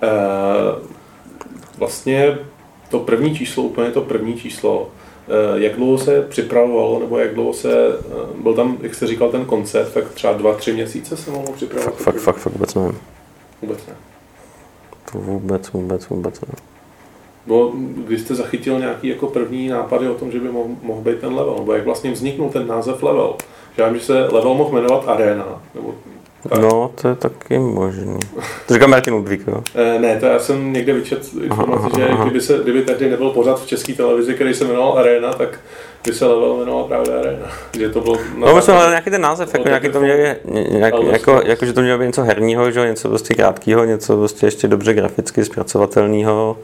Vlastně to první číslo, jak dlouho se připravovalo, nebo jak dlouho byl tam, jak jste říkal, ten koncept, tak třeba 2-3 měsíce se mohlo připravovat? Fakt vůbec nevím. Vůbec ne? To vůbec ne. Bo když jste zachytil nějaký jako první nápady o tom, že by mohl být ten level, nebo jak vlastně vzniknul ten název level? Že já vím, že se level mohl jmenovat Arena, nebo tak. No, to je taky možný. To říká Martin Ludvík, jo? Ne, to já jsem někde vyčetl informaci, že kdyby tady nebyl pořad v české televizi, který se jmenoval Arena, tak by se level jmenoval právě Arena. Že to bylo... No, my jsme hledali nějaký ten název, jako nějaký to měl jako že to mělo být něco herního, že? Něco prostě krátkého, něco prostě ještě dobře graficky zpracovatelného.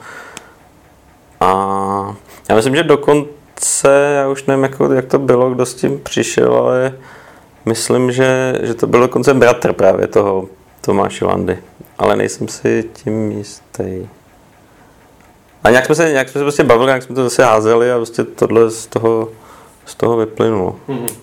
A já myslím, že dokonce, já už nevím, jak to bylo, kdo s tím přišel, ale myslím, že to byl dokonce bratr právě toho Tomáše Landy. ale nejsem si tím jistý. A nějak jsme se prostě bavili, nějak jsme to zase házeli a prostě tohle z toho vyplynulo.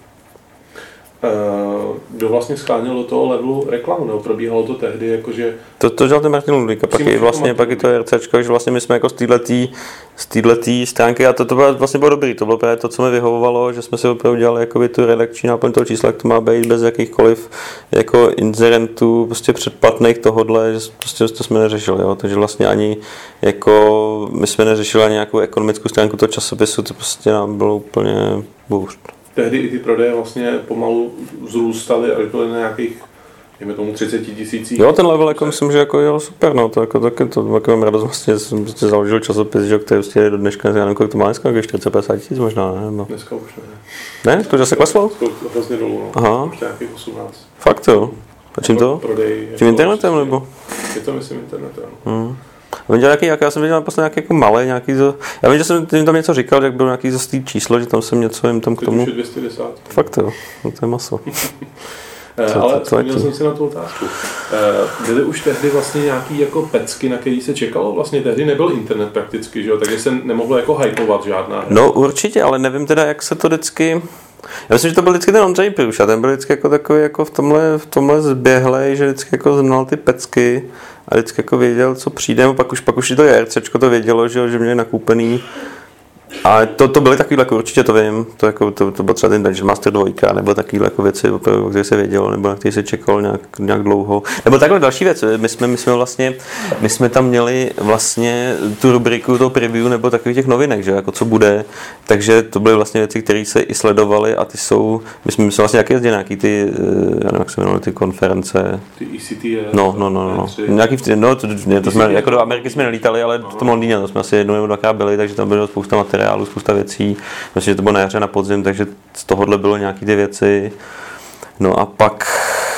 Kdo vlastně scháněl do toho levelu reklamu, nebo probíhalo to tehdy, jakože... To dělal ten Martin Ludvík a pak i to RCčko, že vlastně my jsme jako z této stránky a to vlastně bylo dobrý, to bylo právě to, co mi vyhovovalo, že jsme si opravdu dělali jakoby tu redakční náplň toho čísla, jak to má být bez jakýchkoliv jako inzerentů, prostě předplatných tohodle, že prostě to jsme neřešili, jo? Takže vlastně ani jako my jsme neřešili ani nějakou ekonomickou stránku toho časopisu, to prostě nám bylo úplně bůřt. Tehdy i ty prodeje vlastně pomalu vzrůstaly a byly na nějakých, dejme tomu 30 000. Jo, ten level jako myslím, že jako jo, super, no, to jako taky to mám radost vlastně, jsem prostě založil časopis, že, který prostě do dneška, já nevím, kolik to má dneska, 40-50 tisíc možná, ne? No. Dneska už ne. Ne? To, že se kleslo? Hrozně dolů, no. Aha. Už nějakých 18. Fakt jo? A čím to? Prodej. Tím internetem nebo? Je to myslím internetem. Já jsem viděl naposled nějaký jako malé, nějaký já vím, že jsem jim tam něco říkal, jak bylo nějaký zastý číslo, že tam jsem něco jim tam k tomu. 210. Fakt jo, no to je maso. Ale vzpomněl jsem si na tu otázku. Byly už tehdy vlastně nějaký jako pecky, na který se čekalo? Vlastně tehdy nebyl internet prakticky, že jo? Takže se nemohlo jako hypovat žádná hra. No určitě, ale nevím teda, jak se to vždycky... Já myslím, že to byl vždycky ten Ondřej Průša, ten byl vždycky jako takový jako v tomhle zběhlej, že vždycky jako znal ty pecky a vždycky jako věděl, co přijde, pak už i to JRCčko to vědělo, že měli nakoupený. A to byly takovýhle, jako určitě to vím, to byl třeba ten Dungeon Master 2, nebo takovýhle jako věci, o kterých se vědělo, nebo na které se čekalo nějak dlouho. Nebo takhle další věc, my jsme tam měli vlastně tu rubriku, to preview, nebo takových těch novinek, že jako co bude, takže to byly vlastně věci, které se i sledovaly a ty jsou, my jsme vlastně nějaký ty, já nevím, jak se jmenují ty konference. Ty ECTS. No. Nějaký, to jsme, jako do Ameriky jsme nelítali, ale v tom Londýně, to jsme asi jednou nebo dvakrát byli, takže tam bylo spousta materiálu, spousta věcí. Myslím, že to bylo na jaře, na podzim, takže z tohohle bylo nějaké ty věci. No a pak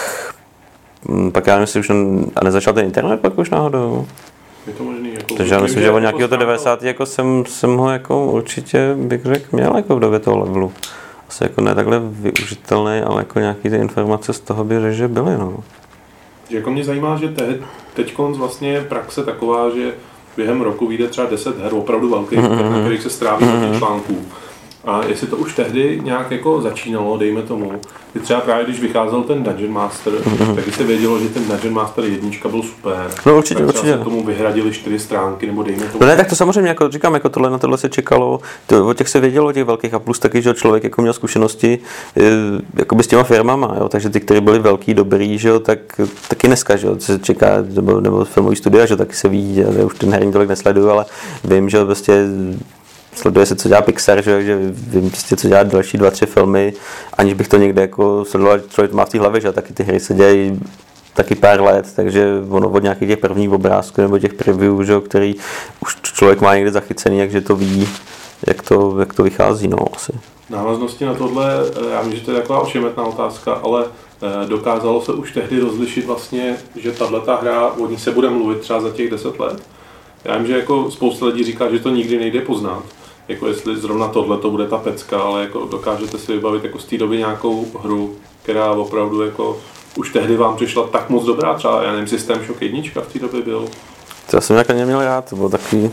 já nevím, jestli už nezačal ten internet pak už náhodou. Je to možný. Jako takže já myslím, že od nějakého to 90. jako jsem ho jako určitě bych řekl měl jako v době toho levelu. Asi jako ne takhle využitelný, ale jako nějaký ty informace z toho by že byly, no. Jako mě zajímá, že teďkonc vlastně je praxe taková, že během roku vyjde třeba 10 her opravdu velkých, na kterých se stráví článků. A jestli to už tehdy nějak jako začínalo, dejme tomu, že třeba právě když vycházel ten Dungeon Master, tak se vědělo, že ten Dungeon Master 1 byl super. No určitě, tak třeba se tomu vyhradili 4 stránky, nebo dejme tomu. No ne, tak to samozřejmě, jako říkám, jako na tohle se čekalo, o těch se vědělo, o těch velkých a plus taky, že člověk jako měl zkušenosti jakoby s těma firmama, jo, takže ty, které byly velký, dobrý, že jo, tak taky dneska, že jo, se čeká, nebo filmový studia, že taky se ví, já už ten herní tolik nesleduju, ale vím, že prostě sleduje se, co dělá Pixar, že vím prostě, co dělá další 2-3 filmy, aniž bych to někde jako sledoval, člověk má v té hlavě, že taky ty hry se dělají taky pár let, takže ono od nějakých těch prvních obrázků nebo těch preview, že, který už člověk má někde zachycený, takže to ví, jak to vychází, no asi. Návaznosti na tohle, já vím, že to je taková ošemetná otázka, ale dokázalo se už tehdy rozlišit vlastně, že tato hra, o ní se bude mluvit třeba za těch 10 let? Já vím, že jako spousta lidí říká, že to nikdy nejde poznat, jako jestli zrovna tohle to bude ta pecka, ale jako dokážete si vybavit jako z té doby nějakou hru, která opravdu jako už tehdy vám přišla tak moc dobrá, třeba já nevím, System Shock 1 v té době byl. To já jsem nějak neměl rád, to byl takový,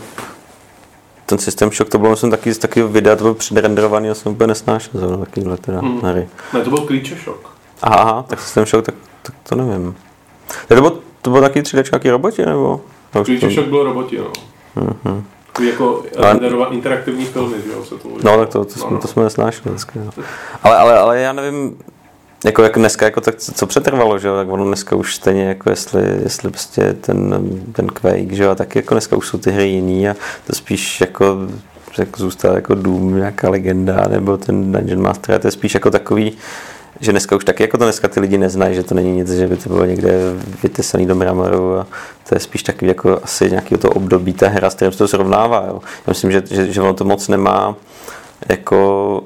ten System Shock, to bylo myslím taky z takového videa, to byl předrenderovaný, já jsem úplně nesnášel zrovna takovýhle teda hry. Ne, to byl Creature Shock. Aha, tak System Shock, tak to nevím. To bylo taky 3D nějaký roboti, nebo? Creature Shock byl roboti, no. Jako interaktivní filmy, že jo, se to no, tak to jsme nesnášeli dneska, jo. Ale já nevím, jako jak dneska, jako tak co přetrvalo, že jo, tak ono dneska už stejně, jako jestli prostě ten Quake, že jo, tak jako dneska už jsou ty hry jiný a to spíš jako zůstala jako Doom, nějaká legenda, nebo ten Dungeon Master, a to je spíš jako takový, že dneska už taky jako to dneska ty lidi neznají, že to není nic, že by to bylo někde vytesaný do mramoru a to je spíš takový jako asi nějaký to období ta hra, s kterým se to srovnává, jo. Já myslím, že ono to moc nemá jako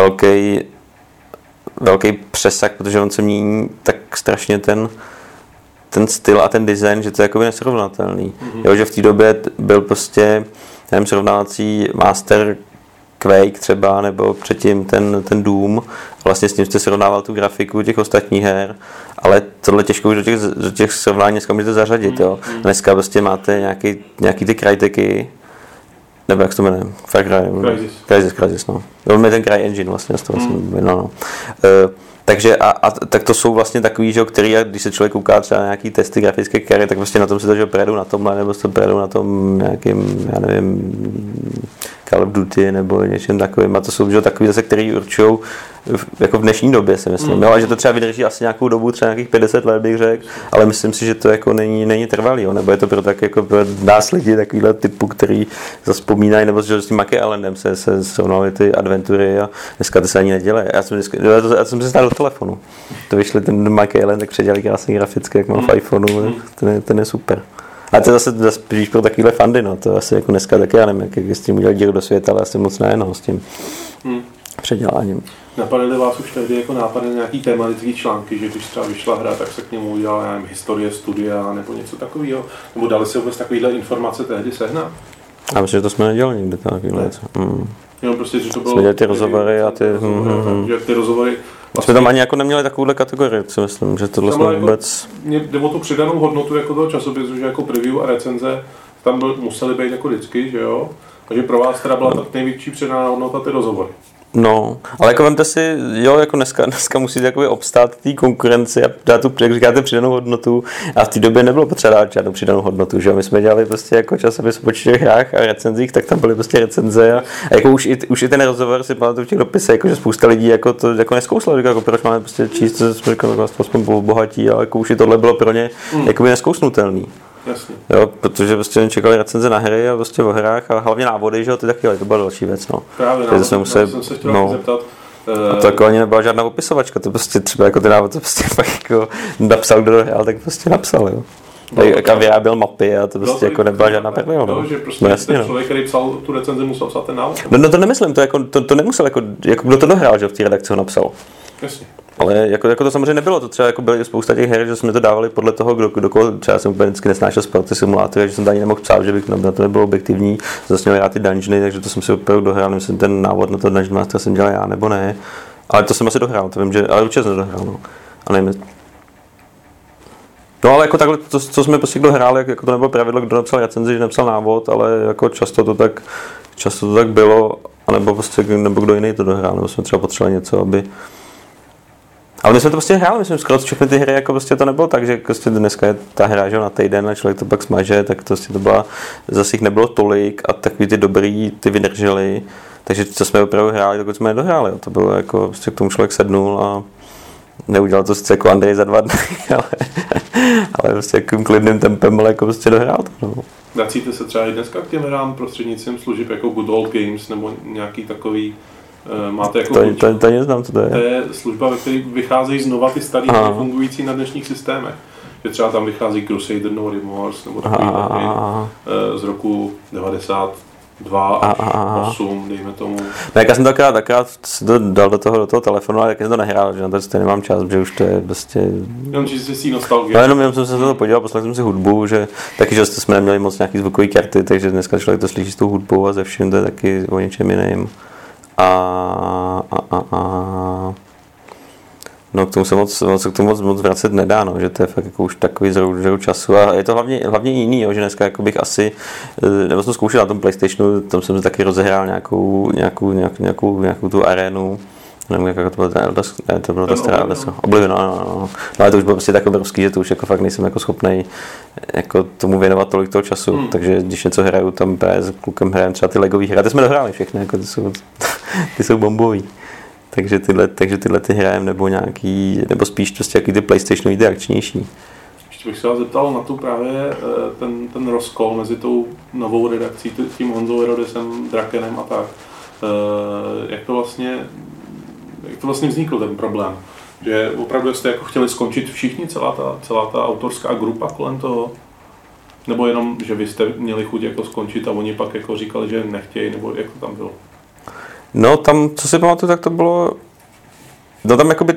velký přesah, protože on se mění tak strašně ten styl a ten design, že to je jako nesrovnatelný. Jo, že v té době byl prostě, nevím, srovnávací Master Quake třeba, nebo předtím ten Doom, vlastně s tím jste srovnával tu grafiku těch ostatních her ale tohle těžko už do těch srovnání dneska můžete zařadit, jo. Dneska prostě máte nějaký ty Cryteky, nebo jak se to jmenuje? Far Cry, Crysis, no. On je ten Cry Engine vlastně, no. Takže tak to jsou vlastně takový, že, který, když se člověk kouká třeba na nějaký testy grafické kary, tak vlastně na tom si to, že predu na tomhle, nebo se predu na tom nějakým, já nevím, Call of Duty nebo něčem takovým. A to jsou že, takový zase, který určují jako v dnešní době, si myslím. Jo, a že to třeba vydrží asi nějakou dobu, třeba nějakých 50 let bych řekl, ale myslím si, že to jako není trvalý, jo, nebo je to pro tak jako pro nás lidi takovýhle typu, který zaspomínají, nebo že s tím Macky Islandem se srovnaly ty adventury a dneska to se ani nedělá. Já jsem se stál do telefonu. To vyšli ten Macky Island, tak předělali krásný graficky, jak mám v iPhoneu, ten je super. A to je zase spíš pro takovýhle fandy, no, to asi jako dneska taky, já nevím, jak s tím udělat díru do světa, ale asi moc ne, no, s tím předěláním. Napadaly vás už tehdy jako nápady na nějaký tematický články, že když třeba vyšla hra, tak se k němu udělala, nevím, historie studia nebo něco takového? Nebo dali se vůbec takovýhle informace tehdy sehnat? Já myslím, že to jsme nedělali nikdy takovýhle věc. Jo, prostě, že to bylo... Jsme dělali ty rozhovory a ty... Že ty rozhovory... Vlastně, jsme tam ani jako neměli takovouhle kategorii, si myslím, že tohle jsme vůbec... Jde o tu přidanou hodnotu jako toho časopisu, že jako preview a recenze tam museli být jako vždycky, že jo? Takže pro vás teda byla ta největší přidaná hodnota ty rozhovory. No, ale jako vemte si, jo, jako dneska musíte jakoby obstát té konkurenci a dát tu, jak říkáte, přidanou hodnotu a v té době nebylo potřeba dát žádnou přidanou hodnotu, že jo, my jsme dělali prostě jako časopis o počítačových hrách a recenzích, tak tam byly prostě recenze a jako už i ten rozhovor si pamatuju v těch dopisech, jako že spousta lidí jako to jako nezkouslo, jako proč máme prostě číst, co jsme říkali, jako aspoň bohatí, ale jako už i tohle bylo pro ně jakoby nezkousnutelný. Jasně. Jo, protože prostě čekali recenze na hry a prostě o hrách a hlavně návody, že jo, ty taky, to byla další věc, no. Právě návody, jsem se chtěl zeptat. A to jako ani nebyla žádná opisovačka, to prostě třeba jako ten návod, to prostě fakt jako napsal, kdo hrál, tak prostě napsal, jo. A vyráběl mapy a to prostě jako nebyla žádná perlina, no. Že prostě ten člověk, který psal tu recenzi, musel psát ten návod. No to nemyslím, to nemusel, jako kdo to dohrál, že v té redakci ho napsal. Jasně. Ale jako to samozřejmě nebylo, to třeba jako byly spousta těch her, že jsme to dávali podle toho, kdo koho, třeba jsem úplně vždycky nesnášel sporty, simulátory, že jsem to ani nemohl psát, že bych na to nebylo objektivní, zase měl rád ty dungeony, takže to jsem si opravdu dohrál, myslím ten návod na to Dungeon Master jsem dělal já nebo ne, ale to jsem asi dohrál, to vím, že, ale určitě jsem nedohrál, no. A nevím. No ale jako takhle, co jsme prostě kdo hrál, jako to nebylo pravidlo, kdo napsal recenzi, že napsal návod, ale jako často to tak bylo, anebo prostě, nebo kdo jiný to dohrál, nebo jsme třeba potřebovali něco, aby... Ale my jsme to prostě hráli, myslím, skoro všechny ty hry, jako prostě to nebylo tak, že prostě dneska je ta hra, že na týden a člověk to pak smaže, tak to prostě to byla, zase jich nebylo tolik a takový ty dobrý, ty vydrželi, takže co jsme opravdu hráli, dokud jsme je dohráli, jo. To bylo jako, prostě k tomu člověk sednul a neudělal to sice jako Andrej za 2 dny, ale prostě jakým klidným tempem, ale jako prostě dohrál to, no. Vracíte se třeba i dneska k těm hrám prostřednictvím služeb jako Good Old Games nebo nějaký takový. Máte jako to neznám, co to je. To je služba, ve které vycházejí znova ty staré hry fungující na dnešních systémech. Že třeba tam vychází Crusader No Remorse nebo takový z roku 92 až 8, dejme tomu. No, jak já jsem to akorát to dal do toho telefonu, ale jak jsem to nehrál, že na to nemám čas, že už to je prostě... Jenom čistě si nostalgie. No, jenom jsem se to podíval, poslal jsem si hudbu, že taky, že jsme neměli moc nějaký zvukové karty, takže dneska člověk to slyší s tou hudbou a ze vším, to je taky o něčem jiným. No k tomu se moc vracet nedá, no, že to je fakt jako už takový zrou času a je to hlavně jiný, jo, že dneska jako bych asi, nebo jsem zkoušel na tom PlayStationu, tam jsem taky rozehrál nějakou tu arénu, nevím, jak to bylo, to bylo ta stará Oblivion, no, ale to už bylo prostě tak obrovský, že to už jako fakt nejsem jako schopnej jako tomu věnovat tolik toho času, takže když něco hraju, tam právě s klukem hrajeme třeba ty legový hry, a ty jsme dohráli všechny, jako ty jsou bombový. Takže tyhle ty hrajeme nebo nějaký, nebo spíš prostě jaký ty PlayStationový, ty akčnější. Ještě bych se vás zeptal na tu právě ten rozkol mezi tou novou redakcí, tím Honzou Herodesem, Drakenem a tak. Jak to vlastně vznikl ten problém? Že opravdu jste jako chtěli skončit všichni, celá ta autorská grupa kolem toho? Nebo jenom, že vy jste měli chuť jako skončit a oni pak jako říkali, že nechtějí, nebo jak to tam bylo? No tam, co si pamatuju, tak to bylo, no tam jakoby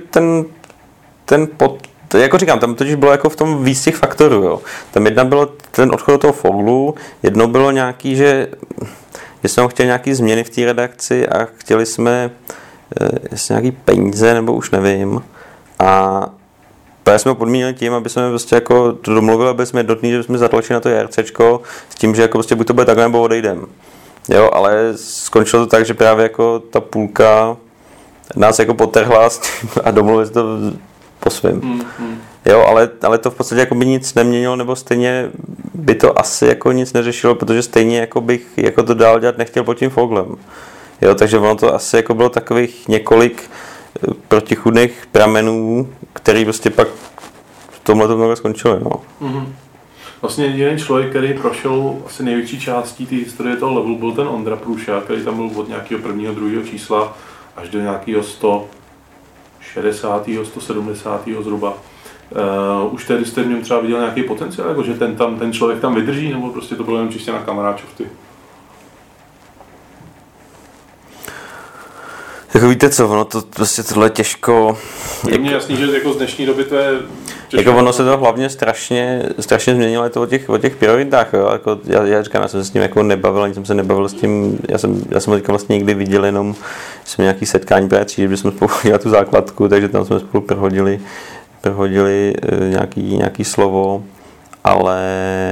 jako říkám, tam totiž bylo jako v tom víc těch faktorů, jo. Tam jedna bylo ten odchod do toho Foglu, jedno bylo nějaký, že jsme chtěli nějaký změny v té redakci a chtěli jsme jestli nějaký peníze, nebo už nevím, a právě jsme ho podmínili tím, aby jsme prostě jako to domluvili, aby jsme jednotní, že jsme zatlačili na to JRCčko s tím, že jako prostě buď to bude takhle, nebo odejdem. Jo, ale skončilo to tak, že právě jako ta půlka nás jako potrhla a domluvili to po svým. Jo, ale to v podstatě jako by nic neměnilo, nebo stejně by to asi jako nic neřešilo, protože stejně jako bych jako to dál dělat nechtěl pod tím Foglem. Jo, takže ono to asi jako bylo takových několik protichůdných pramenů, který prostě pak v tomhle to skončili. No. Vlastně jediný člověk, který prošel asi největší částí té historie toho levelu, byl ten Ondra Průša, který tam byl od nějakého prvního, druhého čísla až do nějakého 160., 170. zhruba. Už tehdy jste v něm třeba viděl nějaký potenciál, jako že ten člověk tam vydrží, nebo prostě to bylo jen čistě na kamaráčovty? Jako víte co, ono to prostě tohle těžko... Je mně jasný, že jako z dnešní doby to je... Jako ono se to hlavně strašně změnilo, je to o těch prioritách, jo. Jako já říkám, já jsem se s ním jako nebavil, ani jsem se nebavil s tím, já jsem ho teďka vlastně někdy viděl, jenom jsme nějaký setkání právě třídy, že jsme spolu dělali tu základku, takže tam jsme spolu prohodili nějaký slovo, ale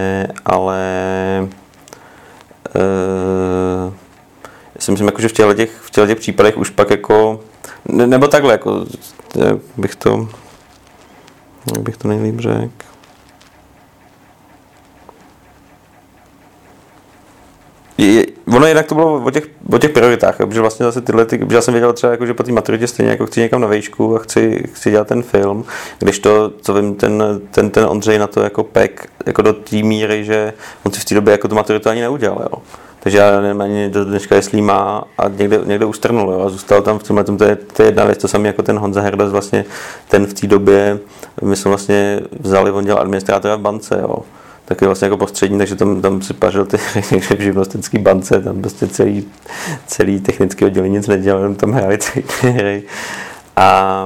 já si myslím, jako, že v těchto případech už pak jako, nebo takhle, jako, jak bych to nejlíp řekl. Ono jinak to bylo o těch prioritách, protože vlastně zase já jsem věděl třeba, jako, že po té maturitě stejně jako chci někam na vejšku a chci dělat ten film, když to, co vím, ten Ondřej na to jako pek, jako do té míry, že on si v té době jako tu maturitu ani neudělal, jo. Takže já nevím ani do dneška, jestli má a někde ustrnul, jo, a zůstal tam v tomhle, to je jedna věc, to samý jako ten Honza Herdas, vlastně ten v té době, my jsme vlastně vzali, on dělal administrátora v bance, jo. Taky vlastně jako prostřední, takže tam si pařil ty v živnostenské bance, tam prostě celý technický oddělení nic nedělal, jenom tam hráli celý hry. A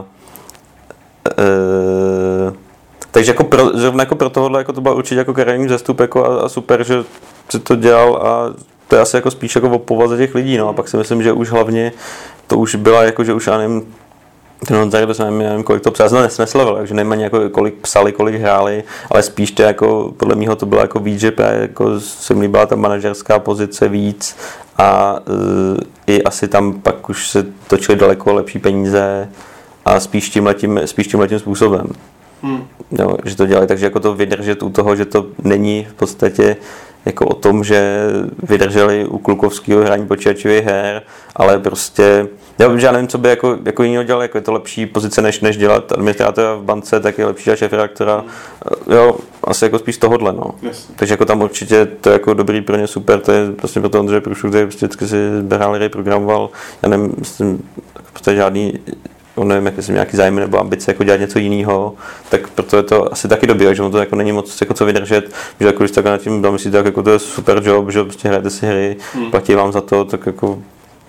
takže jako zrovna jako pro tohohle jako to byl určitě jako kariérní vzestup jako a super, že si to dělal a to je asi jako spíš jako o povaze těch lidí, no a pak si myslím, že už hlavně to už byla jako, že už já nevím, ten Honza, nevím, kolik to psal, nesmyslel, takže nevím jako kolik psali, kolik hráli, ale spíš to jako, podle mýho to bylo jako víc, že právě jako se mi líbila ta manažerská pozice víc a i asi tam pak už se točily daleko lepší peníze a spíš tímhletím způsobem. Jo, že to dělali, takže jako to vydržet u toho, že to není v podstatě jako o tom, že vydrželi u klukovského hraní počítačových her, ale prostě já nevím, co by jako jiného dělal, jako je to lepší pozice, než dělat administrátora v bance, tak je lepší šéfredaktora, jo, asi jako spíš tohodle, no. Yes. Takže jako tam určitě to je jako dobrý pro ně super, to je prostě pro to Ondřej Průšu, který prostě vždycky si běhal hry, programoval, já nevím, prostě žádný, nevím, jak jsem nějaký zájem nebo ambice jako dělat něco jiného, tak proto je to asi taky dobrý, že on to jako není moc jako co vydržet, že jako když takhle nad tím domyslíte, tak jako to je super job, že prostě hrajete si hry, platí vám za to, tak jako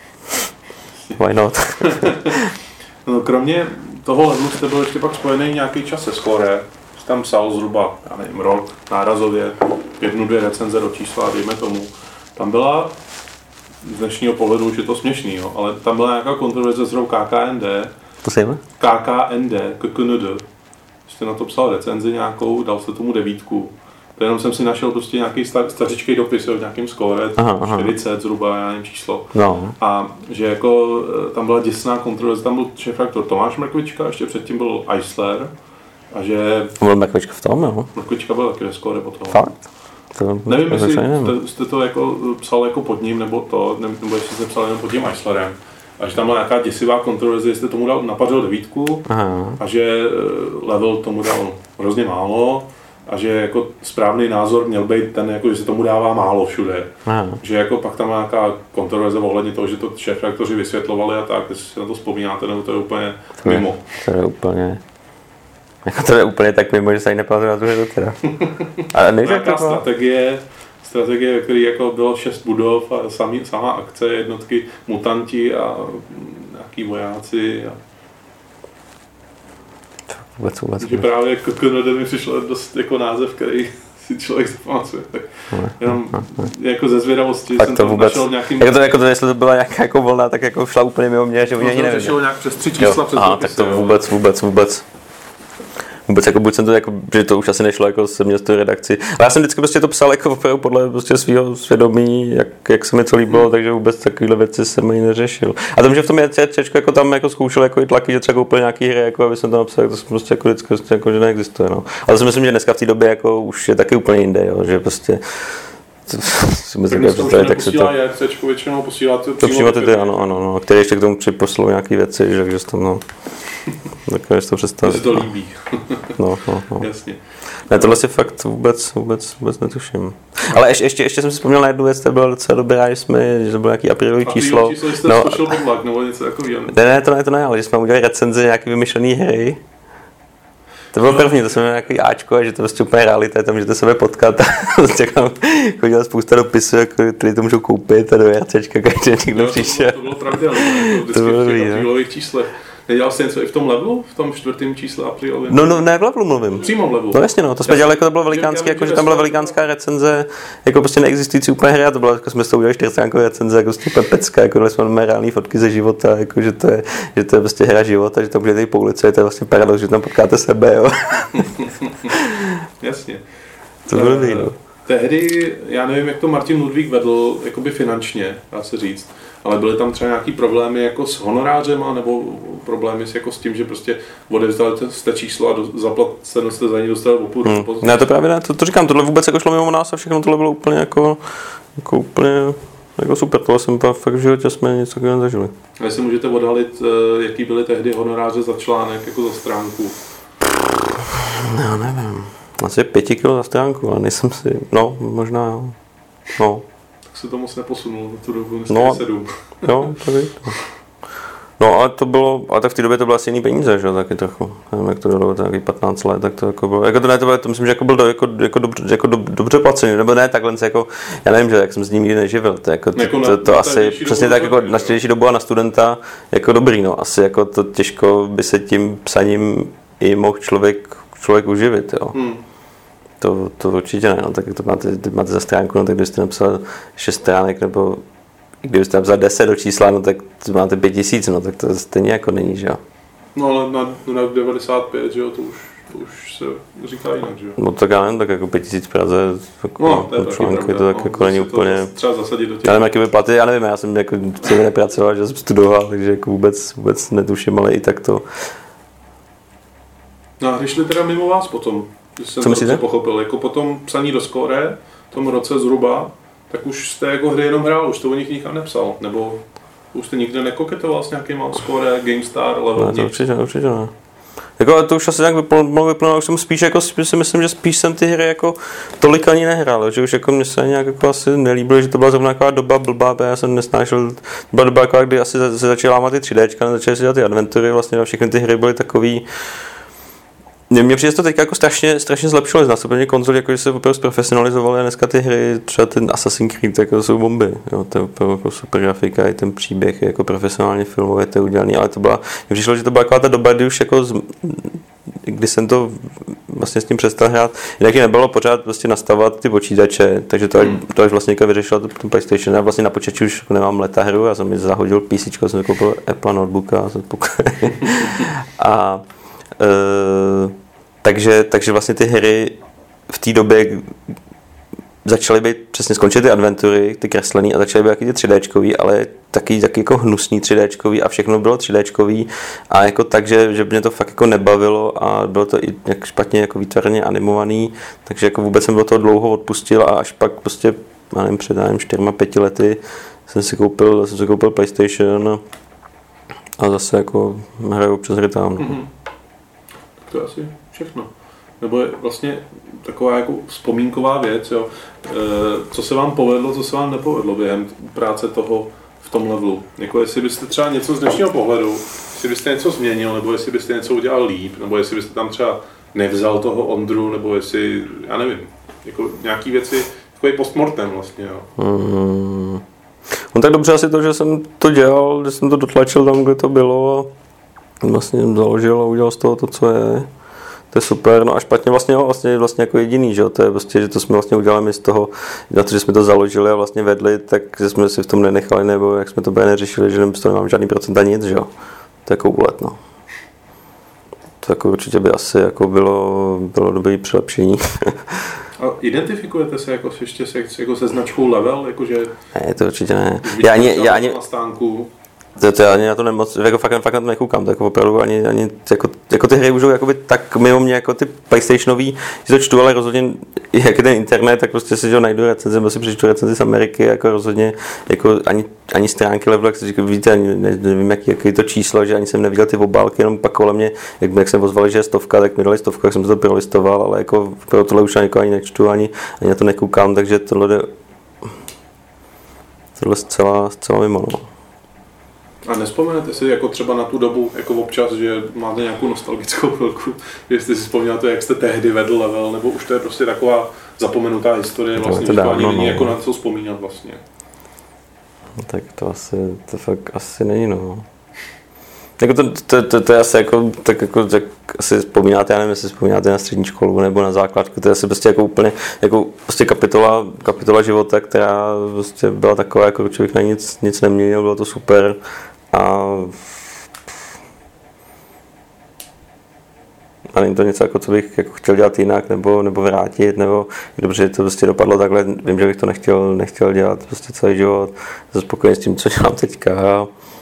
why not? No, kromě toho levelu jste byl ještě pak spojený nějaký čas se Score, jsi tam psal zhruba, já nevím, rok nárazově, 1-2 recenze do čísla, dejme tomu. Tam byla, z dnešního pohledu už je to směšný, jo, ale tam byla nějaká kontroverze s hrou KKND. To sejme? KKND, jste na to psal recenzi nějakou, dal jste tomu 9. To jenom jsem si našel prostě nějaký stařičký dopis o nějakým Score, 40 zhruba, já nevím číslo. No. A že jako tam byla děsná kontroverze, tam byl šéfredaktor Tomáš Mrkvička, ještě předtím byl Eisler. A že... Byl Mrkvička v tom, jo? Mrkvička byl taky ve Score potom. Fakt? Nevím, jestli jste to jako psal jako pod ním, nebo nebo jestli jste psal jenom pod tím Eislerem. A že tam byla nějaká děsivá kontroverze, jestli tomu napadl 9 a že level tomu dal hrozně málo a že jako správný názor měl být ten, jako, že se tomu dává málo všude. Že jako pak tam nějaká kontroverze ohledně toho, že to šéfredaktoři vysvětlovali a tak, jestli si na to vzpomínáte, nebo to je úplně mimo. To je úplně... Jako to je úplně tak mimo, že se ani nepamatuju na tu hru teda. A nějaká strategie, ve které jako bylo 6 budov a sama akce, jednotky mutanti a nějaký vojáci. A... Vůbec. Že právě KKND mi přišlo dost jako název, který si člověk zapamatuje. Tak jenom jako ze zvědavosti tak jsem to vůbec našel nějakým... Jako to, jestli to byla nějaká jako volna, tak jako šla úplně mimo mě, že oni ani nevím. To nějak přes 3 čísla přes tak to vůbec. vůbec jako buď jsem to jako, že to už asi nešlo jako se mě z té redakci. Ale já jsem vždycky prostě to psal jako opravdu podle prostě svého svědomí, jak se mi to líbilo, takže vůbec takovéhle věci jsem ani neřešil. A to, že v tom je čečko jako tam jako zkoušel jako i tlaky, že třeba koupil nějaký hry, jako aby jsem tam napsal, to prostě jako vždycky prostě jako, že neexistuje, no. Ale to si myslím, že dneska v té době jako už je taky úplně jinde, jo, že prostě si myslím, že tak se to většinou posíláte přímo ty, ano, který ještě k tomu připoslou nějaký věci, že tam, no, takové to představit. To se to líbí. No. Jasně. Ne, tohle si fakt vůbec netuším. Ale ještě jsem si vzpomněl na jednu věc, to bylo docela dobrá, že to bylo nějaký aprílový číslo. Aprílový číslo, jste zkoušel podlak, nebo něco takového. To ne, ale že jsme udělali recenzi nějaký vymyšlený hry. To bylo první, to jsme měli nějaký Ačko a že to prostě úplně realita, tam můžete sebe potkat a chodila spousta dopisů, který to můžou koupit a do RCčka každý někdo přišel. To bylo pravidelné, to bylo vždycky v těch aprílových číslech. Nedělal jsi něco i v tom levelu, v tom 4. čísle aprílovém? No, ne v levelu mluvím. Přímo v levelu. No jasně, no, to jsme dělali, jako to bylo velikánský, jako že tam byla velikánská recenze, jako prostě neexistující úplně hry a to bylo, jako jsme s toho udělali 4stránkovou recenze, jako prostě pecka, jako dali jsme reální fotky ze života, jako že to je prostě hra života, že tam můžete jít po ulici, je to vlastně paradox, že tam potkáte sebe, jo. Jasně. To bylo dobrý, no. Tehdy, já nevím, jak to Martin Ludvík vedl, jakoby finančně, dá se říct, ale byly tam třeba nějaký problémy jako s honorářema, nebo problémy jako s tím, že prostě odevzdali jste číslo a zaplaceno jste za ní dostali o půl. Ne, to právě ne, to říkám, tohle vůbec jako šlo mimo nás a všechno tohle bylo úplně jako úplně jako super, tohle jsem fakt v životě jsme něco takového nezažili. A jestli můžete odhalit, jaký byly tehdy honoráře za článek, jako za stránku? Já nevím. Asi 5 kg za stránku, ale nejsem si, no, možná jo. No. Tak se to moc neposunul na tu dobu, no, 7. Jo, tak je to. No, ale to bylo, ale tak v té době to bylo asi jiný peníze, že jo, taky trochu. Nevím, jak to bylo, takový 15 let, tak to jako bylo, jako to ne, to myslím, že jako byl dobře placený, nebo ne, takhle jako, já nevím, že jak jsem s ním nikdy neživil, to jako, to asi, přesně tak jako na štědější dobu a na studenta, jako dobrý, no, asi jako to těžko by se tím psaním i mohl člověk uživit, jo. To určitě ne, no, tak jak to máte za stránku, no, tak kdybyste napsal 6 stránek, nebo kdybyste napsal 10 do čísla, no, tak máte 5000, no, tak to stejně jako není, že jo. No ale na 95, že jo, to už se říká jinak, že jo. No tak já nevím, tak jako 5000 v Praze, jako, to je články, to tak jako není úplně. Třeba zasadit do těch. Já nevím, jaký by platy, já nevím, já jsem jako celý nepracoval, že jsem studoval, takže jako vůbec netuším, ale i tak to. No a když šli teda mimo vás potom, když jsem to pochopil, jako potom psaní do skóre, v tom roce zhruba, tak už jste jako hry jenom hrál, už to o nich nikam nepsal, nebo už jste nikdy nekoketoval s nějakým skóre, GameStar, Level? Ne, to určitě ne. Jako, to už asi nějak vyplynulo, už jsem spíš jako, si myslím, že spíš jsem ty hry jako tolik ani nehrál, že už jako mě se nějak jako asi nelíbilo, že to byla zrovna taková doba blbá, já jsem nesnášel, byla doba jako, kdy asi se začaly lámat ty 3Dčka, začaly si dělat ty adventury, vlastně všechny ty hry byly takový. Mně přijde to teď jako strašně zlepšilo z nástup konzol, jako že se opravdu zprofesionalizovaly a dneska ty hry, třeba ten Assassin's Creed, jako jsou bomby, jo, to je opravdu jako super grafika, i ten příběh je jako profesionálně filmově to je udělaný, ale to byla, mně přišlo, že to byla taková ta doba, kdy už jako, kdy jsem to vlastně s tím přestal hrát, jinak nebylo pořád prostě nastavovat ty počítače, takže to až vlastně jako vyřešilo ten PlayStation, já vlastně na počítači už jako nemám leta hru, já jsem mi zahodil PCčko, jsem koupil Apple notebooka a jsem spokojený. A takže vlastně ty hry v té době začaly být přesně skončit ty adventury, ty kreslený a začaly být taky ty 3Dčkový, ale taky jako hnusný 3Dčkový a všechno bylo 3Dčkový a jako tak, že mě to fakt jako nebavilo a bylo to i jak špatně jako výtvarně animovaný, takže jako vůbec jsem do toho dlouho odpustil a až pak prostě, já nevím, před 4-5 lety jsem si koupil PlayStation a zase jako hraju občas hry tam. To je asi všechno. Nebo je vlastně taková jako vzpomínková věc, jo. Co se vám povedlo, co se vám nepovedlo během práce toho v tom levelu. Jako jestli byste třeba něco z dnešního pohledu, jestli byste něco změnil, nebo jestli byste něco udělal líp, nebo jestli byste tam třeba nevzal toho Ondru, nebo jestli, já nevím, jako nějaký věci, takový postmortem vlastně, jo. No tak dobře asi to, že jsem to dělal, že jsem to dotlačil tam, kde to bylo a vlastně založil a udělal z toho to, co je. To je super, no a špatně vlastně jako jediný, že jo, to je prostě, že to jsme vlastně udělali my z toho, na to, že jsme to založili a vlastně vedli, tak že jsme si v tom nenechali, nebo jak jsme to neřešili, že z toho nemám žádný procent a nic, že jo. To je jako úlet, no. to jako určitě by asi jako bylo dobré přilepšení. A identifikujete se jako ještě jako se značkou Level, jakože... Ne, to určitě ne. Já ani na stánku. To ani na to nemoc, jako fakt na to nekoukám, tak opravdu ani jako ty hry můžou jakoby tak mimo mě jako ty PlayStationový, že to čtu, ale rozhodně jak je ten internet, tak prostě si najdu recenzi, nebo si přečtu recenzi z Ameriky, jako rozhodně jako ani stránky Level, jak si říkám, víte, ani nevím, jaký to číslo, že ani jsem neviděl ty obálky, jenom pak kolem mě, jak jsem ozval, že je 100, tak mi dali 100, jak jsem to prolistoval, ale jako pro tohle už ani nečtu, ani na to nekoukám, takže tohle zcela mimo. No. A nevzpomenete si jako třeba na tu dobu, jako občas, že máte nějakou nostalgickou chvilku, že jste si vzpomínáte, jak jste tehdy vedl Level, nebo už to je prostě taková zapomenutá historie, vlastně, že to ani není jako na co vzpomínat vlastně. No, tak to fakt asi není, no. Jako to je asi jako, tak asi vzpomínáte, já nevím, jestli vzpomínáte na střední školu nebo na základku, to je asi prostě jako úplně, jako prostě kapitola života, která prostě byla taková, jako člověk na nic neměnil, bylo to super a není to něco, jako, co bych jako chtěl dělat jinak, nebo vrátit, nebo dobře, že to prostě dopadlo takhle, vím, že bych to nechtěl dělat prostě celý život, jsem spokojený s tím, co dělám teďka.